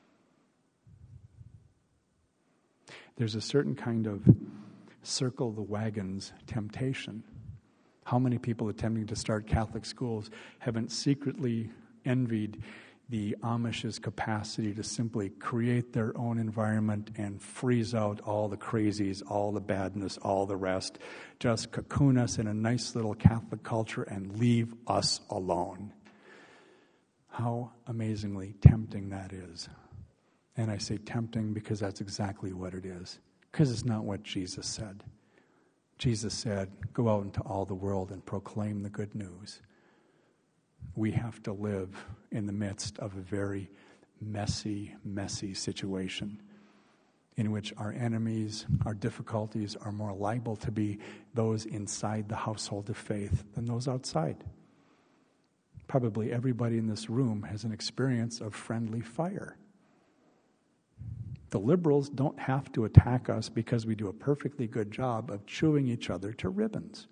There's a certain kind of circle the wagons temptation. How many people attempting to start Catholic schools haven't secretly envied the Amish's capacity to simply create their own environment and freeze out all the crazies, all the badness, all the rest, just cocoon us in a nice little Catholic culture and leave us alone. How amazingly tempting that is. And I say tempting because that's exactly what it is. Because it's not what Jesus said. Jesus said, go out into all the world and proclaim the good news. We have to live in the midst of a very messy, messy situation in which our enemies, our difficulties are more liable to be those inside the household of faith than those outside. Probably everybody in this room has an experience of friendly fire. The liberals don't have to attack us because we do a perfectly good job of chewing each other to ribbons.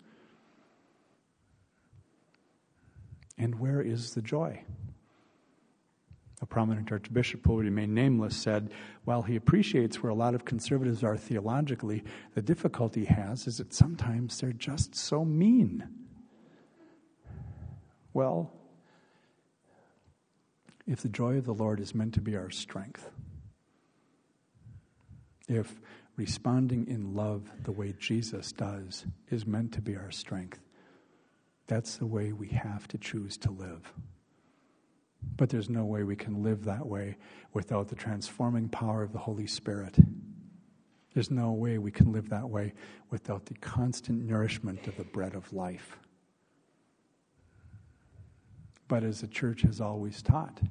And where is the joy? A prominent archbishop who will remain nameless said, while he appreciates where a lot of conservatives are theologically, the difficulty he has is that sometimes they're just so mean. Well, if the joy of the Lord is meant to be our strength, if responding in love the way Jesus does is meant to be our strength, that's the way we have to choose to live. But there's no way we can live that way without the transforming power of the Holy Spirit. There's no way we can live that way without the constant nourishment of the bread of life. But as the church has always taught,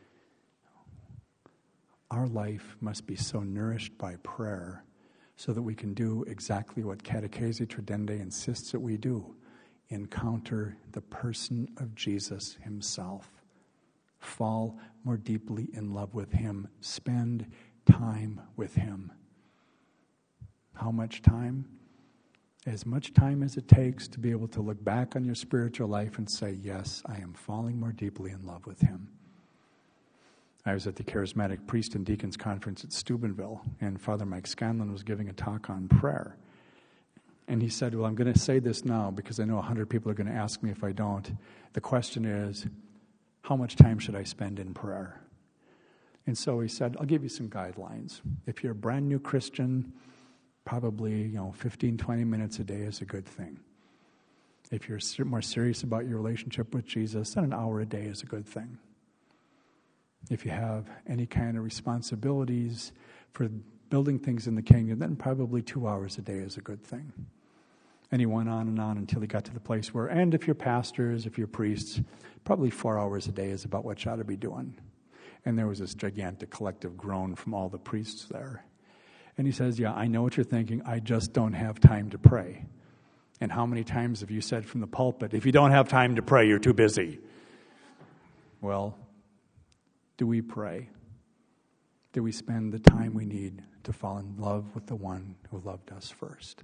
our life must be so nourished by prayer so that we can do exactly what Catechesi Tradendae insists that we do: encounter the person of Jesus himself. Fall more deeply in love with him. Spend time with him. How much time? As much time as it takes to be able to look back on your spiritual life and say, yes, I am falling more deeply in love with him. I was at the Charismatic Priest and Deacons Conference at Steubenville, and Father Mike Scanlon was giving a talk on prayer. And he said, well, I'm going to say this now because I know a hundred people are going to ask me if I don't. The question is, how much time should I spend in prayer? And so he said, I'll give you some guidelines. If you're a brand new Christian, probably, you know, fifteen, twenty minutes a day is a good thing. If you're more serious about your relationship with Jesus, then an hour a day is a good thing. If you have any kind of responsibilities for building things in the kingdom, then probably two hours a day is a good thing. And he went on and on until he got to the place where, and if you're pastors, if you're priests, probably four hours a day is about what you ought to be doing. And there was this gigantic collective groan from all the priests there. And he says, yeah, I know what you're thinking. I just don't have time to pray. And how many times have you said from the pulpit, if you don't have time to pray, you're too busy? Well, do we pray? Do we spend the time we need to fall in love with the one who loved us first?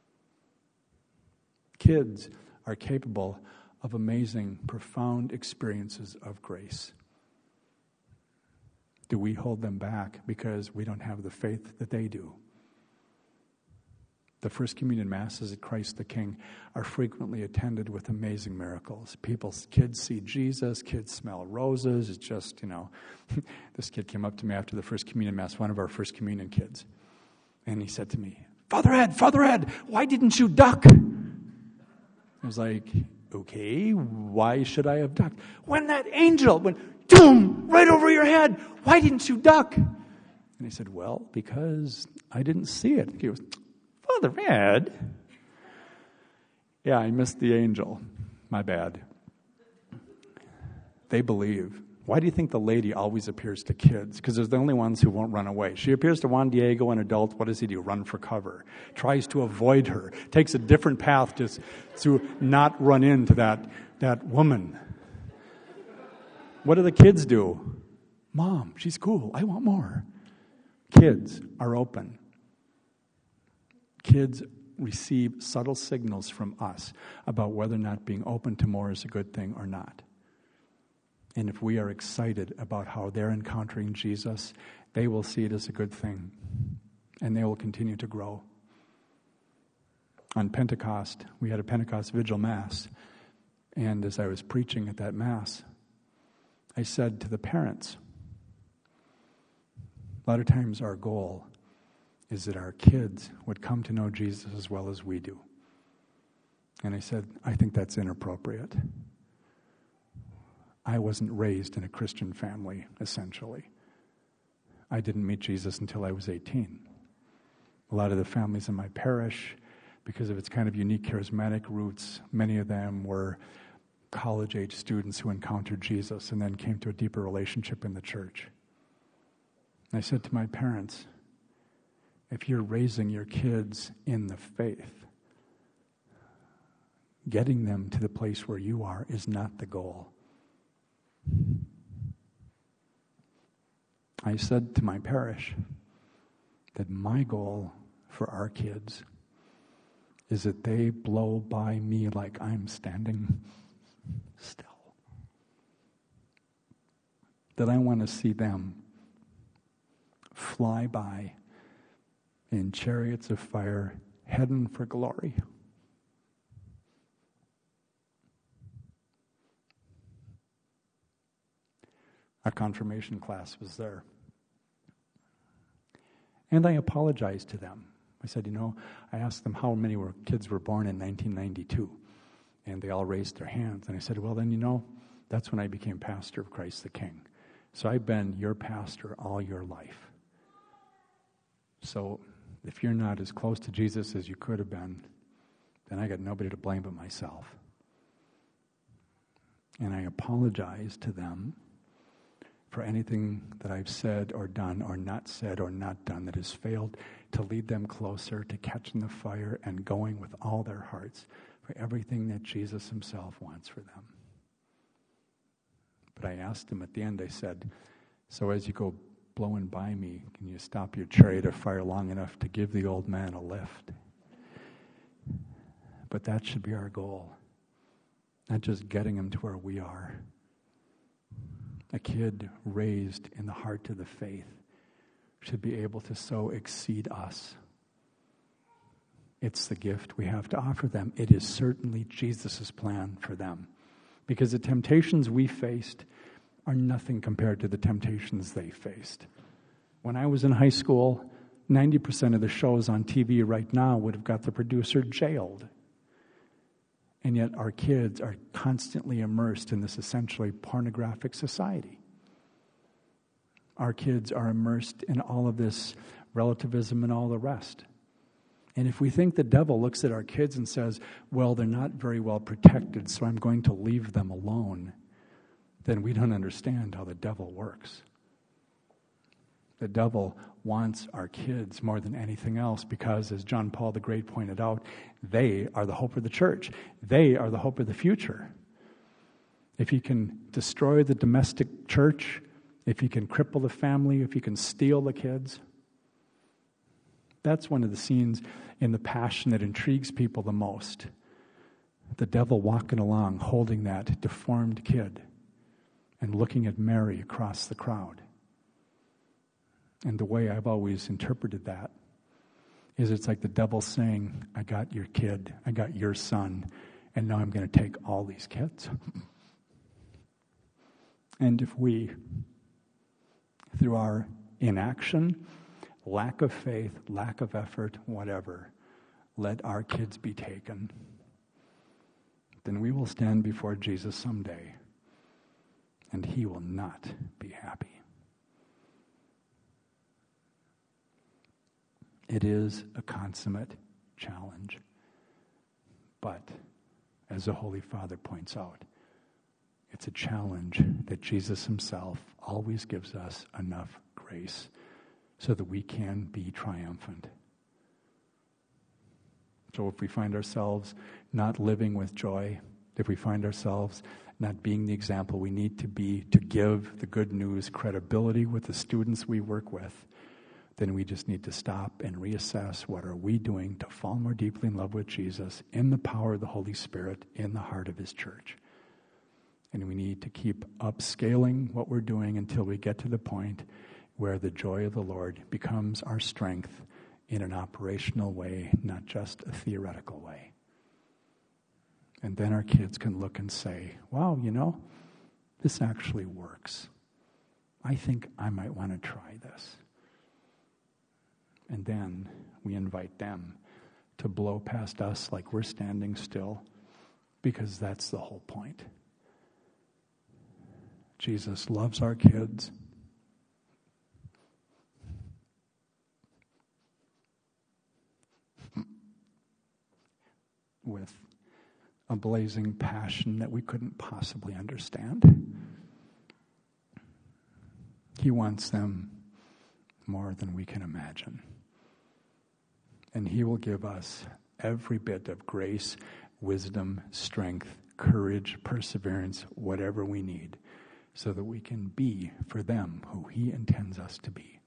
Kids are capable of amazing, profound experiences of grace. Do we hold them back because we don't have the faith that they do? The First Communion Masses at Christ the King are frequently attended with amazing miracles. People, kids see Jesus, kids smell roses. It's just, you know, this kid came up to me after the First Communion Mass, one of our First Communion kids. And he said to me, Father Ed, Father Ed, why didn't you duck? I was like, okay, why should I have ducked? When that angel went, doom, right over your head, why didn't you duck? And he said, well, because I didn't see it. He goes, Father Ed? Yeah, I missed the angel. My bad. They believe. Why do you think the lady always appears to kids? Because they're the only ones who won't run away. She appears to Juan Diego, an adult. What does he do? Run for cover. Tries to avoid her. Takes a different path just to not run into that, that woman. What do the kids do? Mom, she's cool. I want more. Kids are open. Kids receive subtle signals from us about whether or not being open to more is a good thing or not. And if we are excited about how they're encountering Jesus, they will see it as a good thing, and they will continue to grow. On Pentecost, we had a Pentecost Vigil Mass, and as I was preaching at that Mass, I said to the parents, a lot of times our goal is that our kids would come to know Jesus as well as we do. And I said, I think that's inappropriate. I wasn't raised in a Christian family, essentially. I didn't meet Jesus until I was eighteen. A lot of the families in my parish, because of its kind of unique charismatic roots, many of them were college-age students who encountered Jesus and then came to a deeper relationship in the church. And I said to my parents, if you're raising your kids in the faith, getting them to the place where you are is not the goal. I said to my parish that my goal for our kids is that they blow by me like I'm standing still. That I want to see them fly by in chariots of fire, heading for glory. Our confirmation class was there. And I apologized to them. I said, you know, I asked them how many were, kids were born in nineteen ninety-two. And they all raised their hands. And I said, well, then, you know, that's when I became pastor of Christ the King. So I've been your pastor all your life. So if you're not as close to Jesus as you could have been, then I got nobody to blame but myself. And I apologize to them for anything that I've said or done or not said or not done that has failed to lead them closer to catching the fire and going with all their hearts for everything that Jesus himself wants for them. But I asked him at the end, I said, so as you go blowing by me, can you stop your chariot of fire long enough to give the old man a lift? But that should be our goal, not just getting him to where we are. A kid raised in the heart of the faith should be able to so exceed us. It's the gift we have to offer them. It is certainly Jesus' plan for them. Because the temptations we faced are nothing compared to the temptations they faced. When I was in high school, ninety percent of the shows on T V right now would have got the producer jailed. And yet our kids are constantly immersed in this essentially pornographic society. Our kids are immersed in all of this relativism and all the rest. And if we think the devil looks at our kids and says, well, they're not very well protected, so I'm going to leave them alone, then we don't understand how the devil works. The devil wants our kids more than anything else because, as John Paul the Great pointed out, they are the hope of the church. They are the hope of the future. If he can destroy the domestic church, if he can cripple the family, if he can steal the kids, that's one of the scenes in The Passion that intrigues people the most. The devil walking along, holding that deformed kid and looking at Mary across the crowd. And the way I've always interpreted that is it's like the devil saying, I got your kid, I got your son, and now I'm going to take all these kids. And if we, through our inaction, lack of faith, lack of effort, whatever, let our kids be taken, then we will stand before Jesus someday, and he will not be happy. It is a consummate challenge. But, as the Holy Father points out, it's a challenge that Jesus himself always gives us enough grace so that we can be triumphant. So if we find ourselves not living with joy, if we find ourselves not being the example we need to be to give the good news credibility with the students we work with, then we just need to stop and reassess what are we doing to fall more deeply in love with Jesus in the power of the Holy Spirit in the heart of his church. And we need to keep upscaling what we're doing until we get to the point where the joy of the Lord becomes our strength in an operational way, not just a theoretical way. And then our kids can look and say, wow, you know, this actually works. I think I might want to try this. And then we invite them to blow past us like we're standing still, because that's the whole point. Jesus loves our kids. With a blazing passion that we couldn't possibly understand. He wants them more than we can imagine. And he will give us every bit of grace, wisdom, strength, courage, perseverance, whatever we need, so that we can be for them who he intends us to be.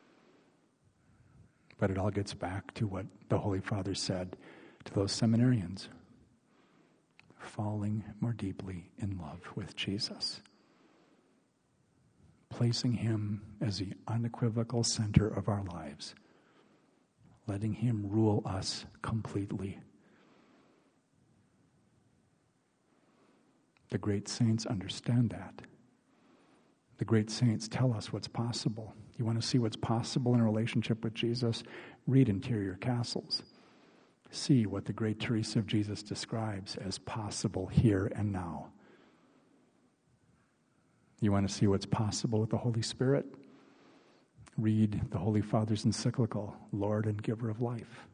But it all gets back to what the Holy Father said to those seminarians: falling more deeply in love with Jesus, placing him as the unequivocal center of our lives, letting him rule us completely. The great saints understand that. The great saints tell us what's possible. You want to see what's possible in a relationship with Jesus? Read Interior Castles. See what the great Teresa of Jesus describes as possible here and now. You want to see what's possible with the Holy Spirit? Read the Holy Father's encyclical, Lord and Giver of Life.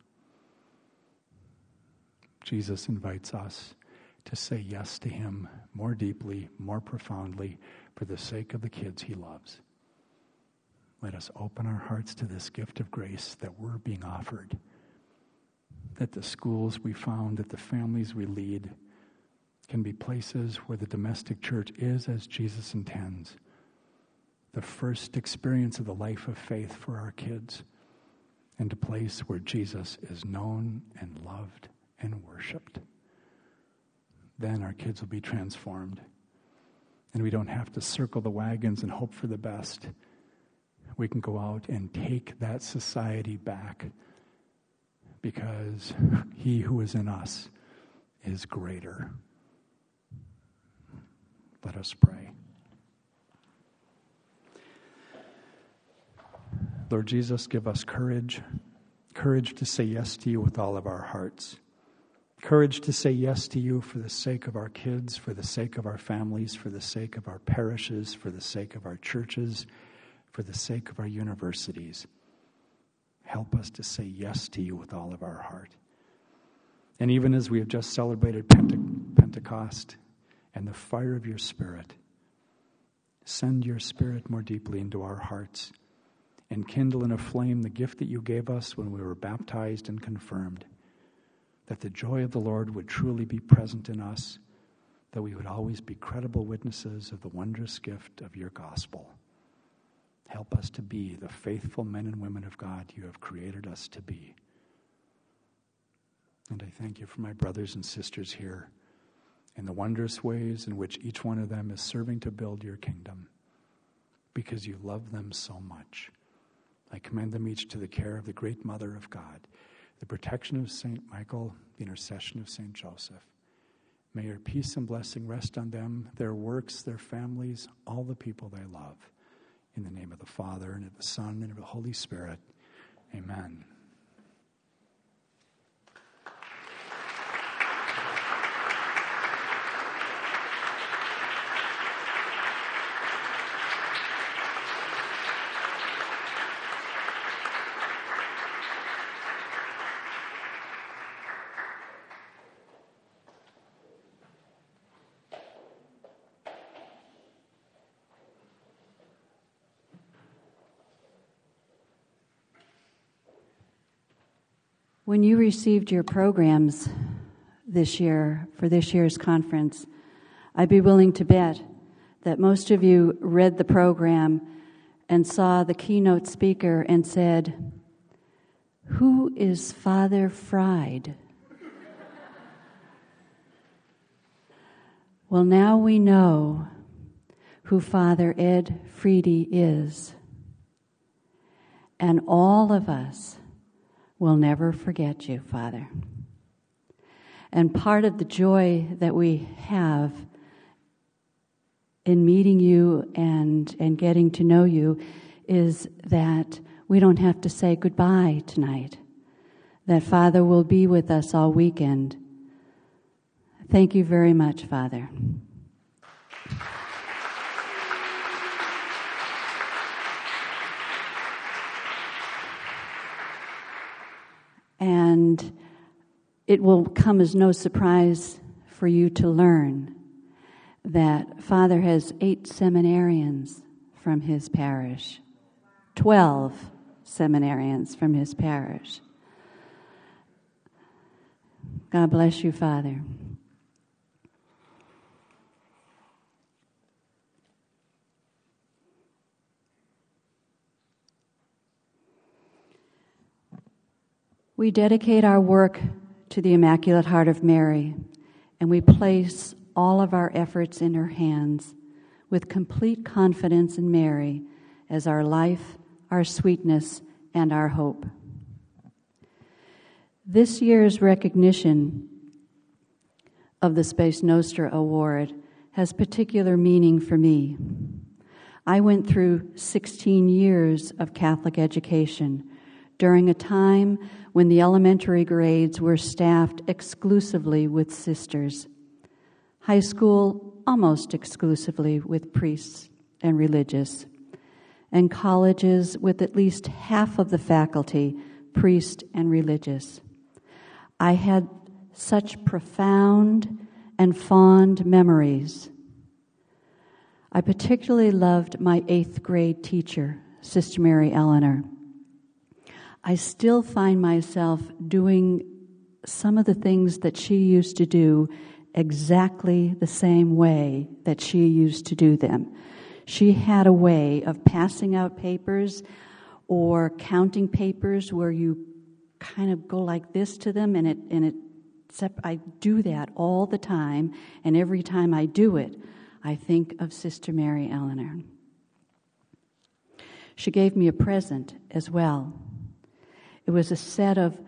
Jesus invites us to say yes to him more deeply, more profoundly, for the sake of the kids he loves. Let us open our hearts to this gift of grace that we're being offered. That the schools we found, that the families we lead, can be places where the domestic church is as Jesus intends. The first experience of the life of faith for our kids, and a place where Jesus is known and loved and worshiped. Then our kids will be transformed. And we don't have to circle the wagons and hope for the best. We can go out and take that society back, because he who is in us is greater. Let us pray. Lord Jesus, give us courage, courage to say yes to you with all of our hearts, courage to say yes to you for the sake of our kids, for the sake of our families, for the sake of our parishes, for the sake of our churches, for the sake of our universities. Help us to say yes to you with all of our heart. And even as we have just celebrated Pente- Pentecost and the fire of your Spirit, send your Spirit more deeply into our hearts and kindle in a flame the gift that you gave us when we were baptized and confirmed, that the joy of the Lord would truly be present in us, that we would always be credible witnesses of the wondrous gift of your gospel. Help us to be the faithful men and women of God you have created us to be. And I thank you for my brothers and sisters here and the wondrous ways in which each one of them is serving to build your kingdom, because you love them so much. I commend them each to the care of the great Mother of God, the protection of Saint Michael, the intercession of Saint Joseph. May your peace and blessing rest on them, their works, their families, all the people they love. In the name of the Father, and of the Son, and of the Holy Spirit. Amen. When you received your programs this year, for this year's conference, I'd be willing to bet that most of you read the program and saw the keynote speaker and said, "Who is Father Fried?" Well, now we know who Father Ed Friede is. And all of us will never forget you, Father. And part of the joy that we have in meeting you and, and getting to know you is that we don't have to say goodbye tonight. That Father will be with us all weekend. Thank you very much, Father. And it will come as no surprise for you to learn that Father has eight seminarians from his parish, twelve seminarians from his parish. God bless you, Father. We dedicate our work to the Immaculate Heart of Mary, and we place all of our efforts in her hands with complete confidence in Mary as our life, our sweetness, and our hope. This year's recognition of the Spes Nostra Award has particular meaning for me. I went through sixteen years of Catholic education during a time when the elementary grades were staffed exclusively with sisters, high school almost exclusively with priests and religious, and colleges with at least half of the faculty priest and religious. I had such profound and fond memories. I particularly loved my eighth grade teacher, Sister Mary Eleanor. I still find myself doing some of the things that she used to do exactly the same way that she used to do them. She had a way of passing out papers or counting papers where you kind of go like this to them, and it and it. I do that all the time, and every time I do it, I think of Sister Mary Eleanor. She gave me a present as well. It was a set of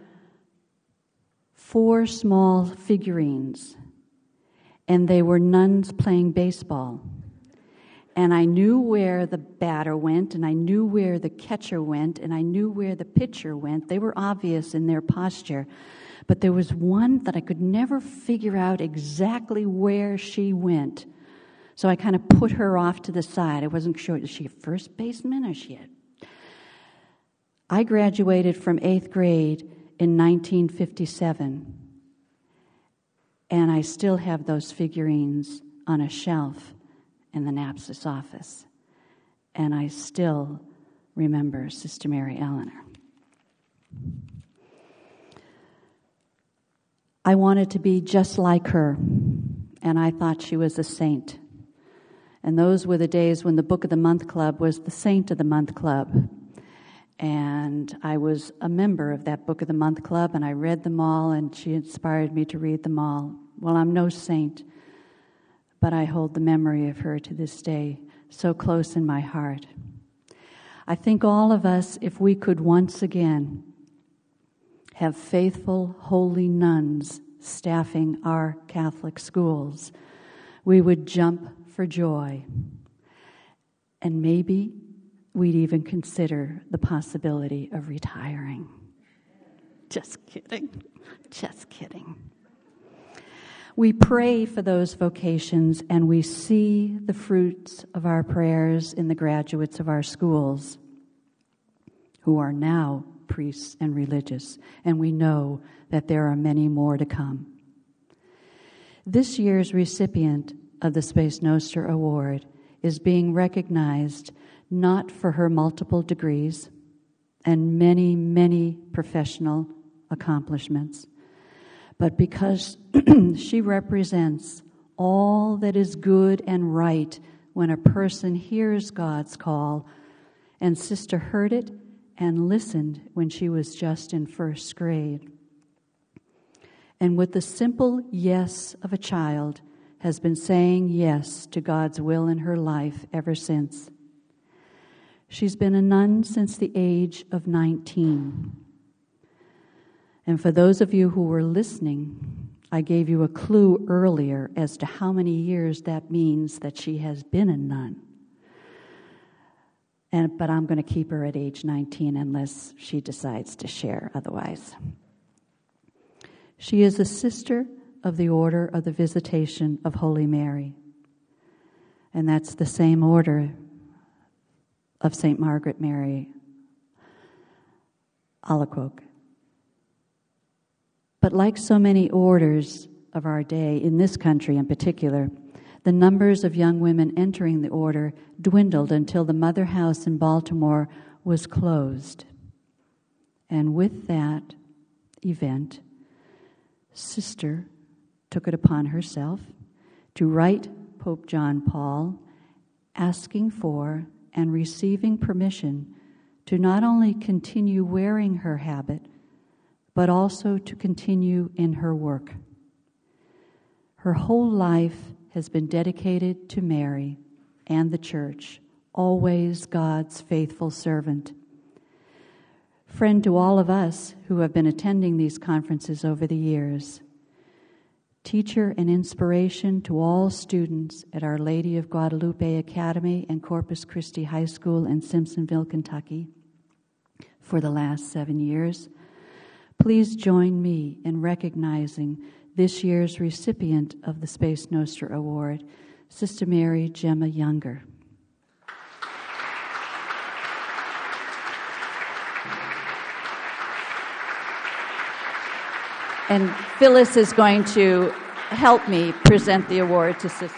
four small figurines, and they were nuns playing baseball. And I knew where the batter went, and I knew where the catcher went, and I knew where the pitcher went. They were obvious in their posture. But there was one that I could never figure out exactly where she went. So I kind of put her off to the side. I wasn't sure, is she a first baseman or is she a... I graduated from eighth grade in nineteen fifty-seven, and I still have those figurines on a shelf in the Napsis office, and I still remember Sister Mary Eleanor. I wanted to be just like her, and I thought she was a saint. And those were the days when the Book of the Month Club was the Saint of the Month Club. And I was a member of that Book of the Month Club, and I read them all, and she inspired me to read them all. Well, I'm no saint, but I hold the memory of her to this day so close in my heart. I think all of us, if we could once again have faithful, holy nuns staffing our Catholic schools, we would jump for joy. And maybe we'd even consider the possibility of retiring. Just kidding. Just kidding. We pray for those vocations, and we see the fruits of our prayers in the graduates of our schools who are now priests and religious, and we know that there are many more to come. This year's recipient of the Spes Nostra Award is being recognized not for her multiple degrees and many, many professional accomplishments, but because she represents all that is good and right when a person hears God's call and Sister heard it and listened when she was just in first grade. And with the simple yes of a child, has been saying yes to God's will in her life ever since. She's been a nun since the age of nineteen. And for those of you who were listening, I gave you a clue earlier as to how many years that means that she has been a nun. And, but I'm going to keep her at age nineteen unless she decides to share otherwise. She is a sister of the Order of the Visitation of Holy Mary. And that's the same order of Saint Margaret Mary Alacoque. But like so many orders of our day, in this country in particular, the numbers of young women entering the order dwindled until the Mother House in Baltimore was closed. And with that event, Sister took it upon herself to write Pope John Paul asking for and receiving permission to not only continue wearing her habit, but also to continue in her work. Her whole life has been dedicated to Mary and the Church, always God's faithful servant. Friend to all of us who have been attending these conferences over the years, teacher and inspiration to all students at Our Lady of Guadalupe Academy and Corpus Christi High School in Simpsonville, Kentucky, for the last seven years. Please join me in recognizing this year's recipient of the Space Nostra Award, Sister Mary Gemma Younger. And Phyllis is going to help me present the award to Sister.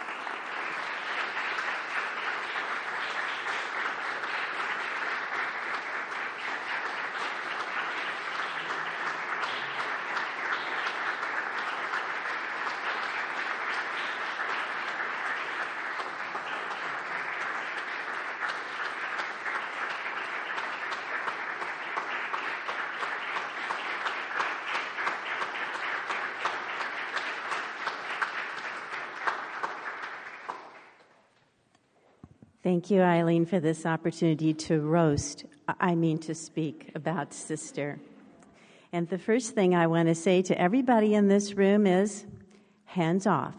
Thank you, Eileen, for this opportunity to roast, I mean to speak about Sister. And the first thing I want to say to everybody in this room is, hands off.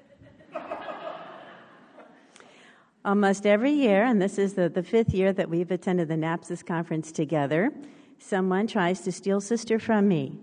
Almost every year, and this is the, the fifth year that we've attended the NAPSIS conference together, someone tries to steal Sister from me.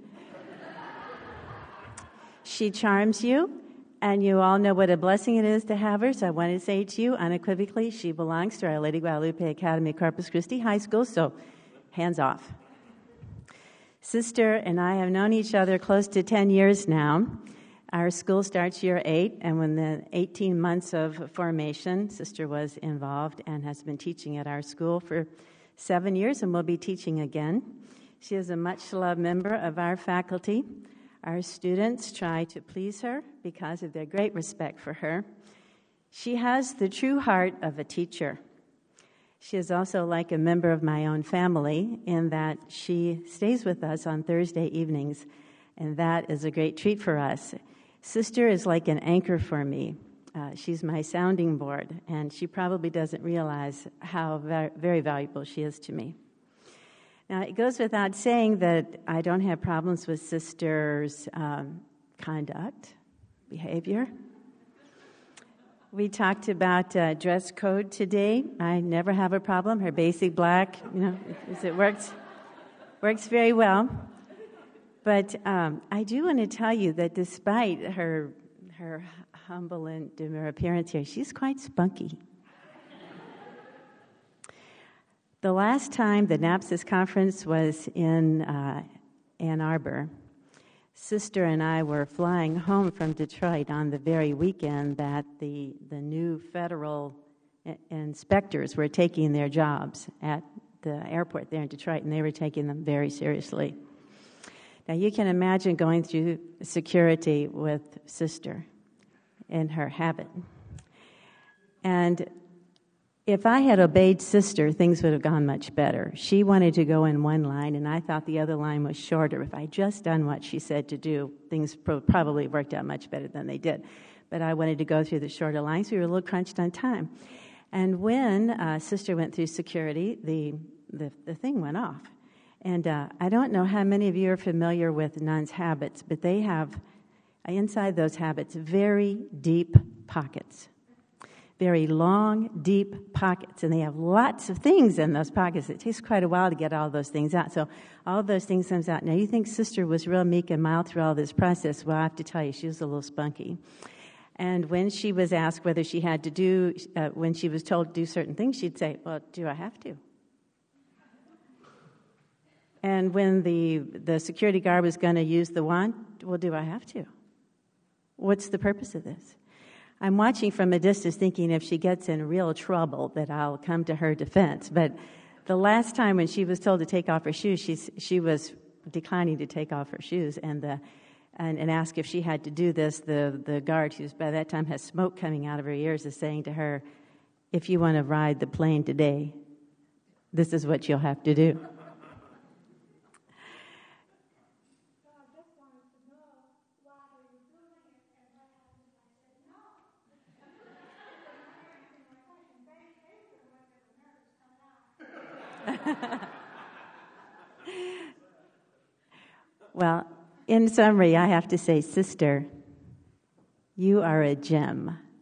She charms you. And you all know what a blessing it is to have her, so I want to say to you unequivocally, she belongs to Our Lady Guadalupe Academy, Corpus Christi High School, so hands off. Sister and I have known each other close to ten years now. Our school starts year eight, and when the eighteen months of formation, Sister was involved and has been teaching at our school for seven years and will be teaching again. She is a much-loved member of our faculty. Our students try to please her because of their great respect for her. She has the true heart of a teacher. She is also like a member of my own family in that she stays with us on Thursday evenings, and that is a great treat for us. Sister is like an anchor for me. Uh, she's my sounding board, and she probably doesn't realize how very, very valuable she is to me. Now, it goes without saying that I don't have problems with Sister's um, conduct, behavior. We talked about uh, dress code today. I never have a problem. Her basic black, you know, it, it works, works very well. But um, I do want to tell you that despite her her humble and demure appearance here, she's quite spunky. The last time the NAPSIS conference was in uh, Ann Arbor, Sister and I were flying home from Detroit on the very weekend that the, the new federal I- inspectors were taking their jobs at the airport there in Detroit, and they were taking them very seriously. Now, you can imagine going through security with Sister in her habit. And If I had obeyed Sister, things would have gone much better. She wanted to go in one line, and I thought the other line was shorter. If I just done what she said to do, things pro- probably worked out much better than they did. But I wanted to go through the shorter lines. We were a little crunched on time. And when uh, Sister went through security, the, the, the thing went off. And uh, I don't know how many of you are familiar with nuns' habits, but they have, inside those habits, very deep pockets. Very long, deep pockets, and they have lots of things in those pockets. It takes quite a while to get all those things out. So all of those things comes out. Now, you think Sister was real meek and mild through all this process. Well, I have to tell you, she was a little spunky. And when she was asked whether she had to do, uh, when she was told to do certain things, she'd say, well, do I have to? And when the, the security guard was going to use the wand, well, do I have to? What's the purpose of this? I'm watching from a distance thinking if she gets in real trouble that I'll come to her defense. But the last time when she was told to take off her shoes, she's, she was declining to take off her shoes and, the, and, and asked if she had to do this. The, the guard, who by that time has smoke coming out of her ears, is saying to her, if you want to ride the plane today, this is what you'll have to do. Well, in summary, I have to say, Sister, you are a gem.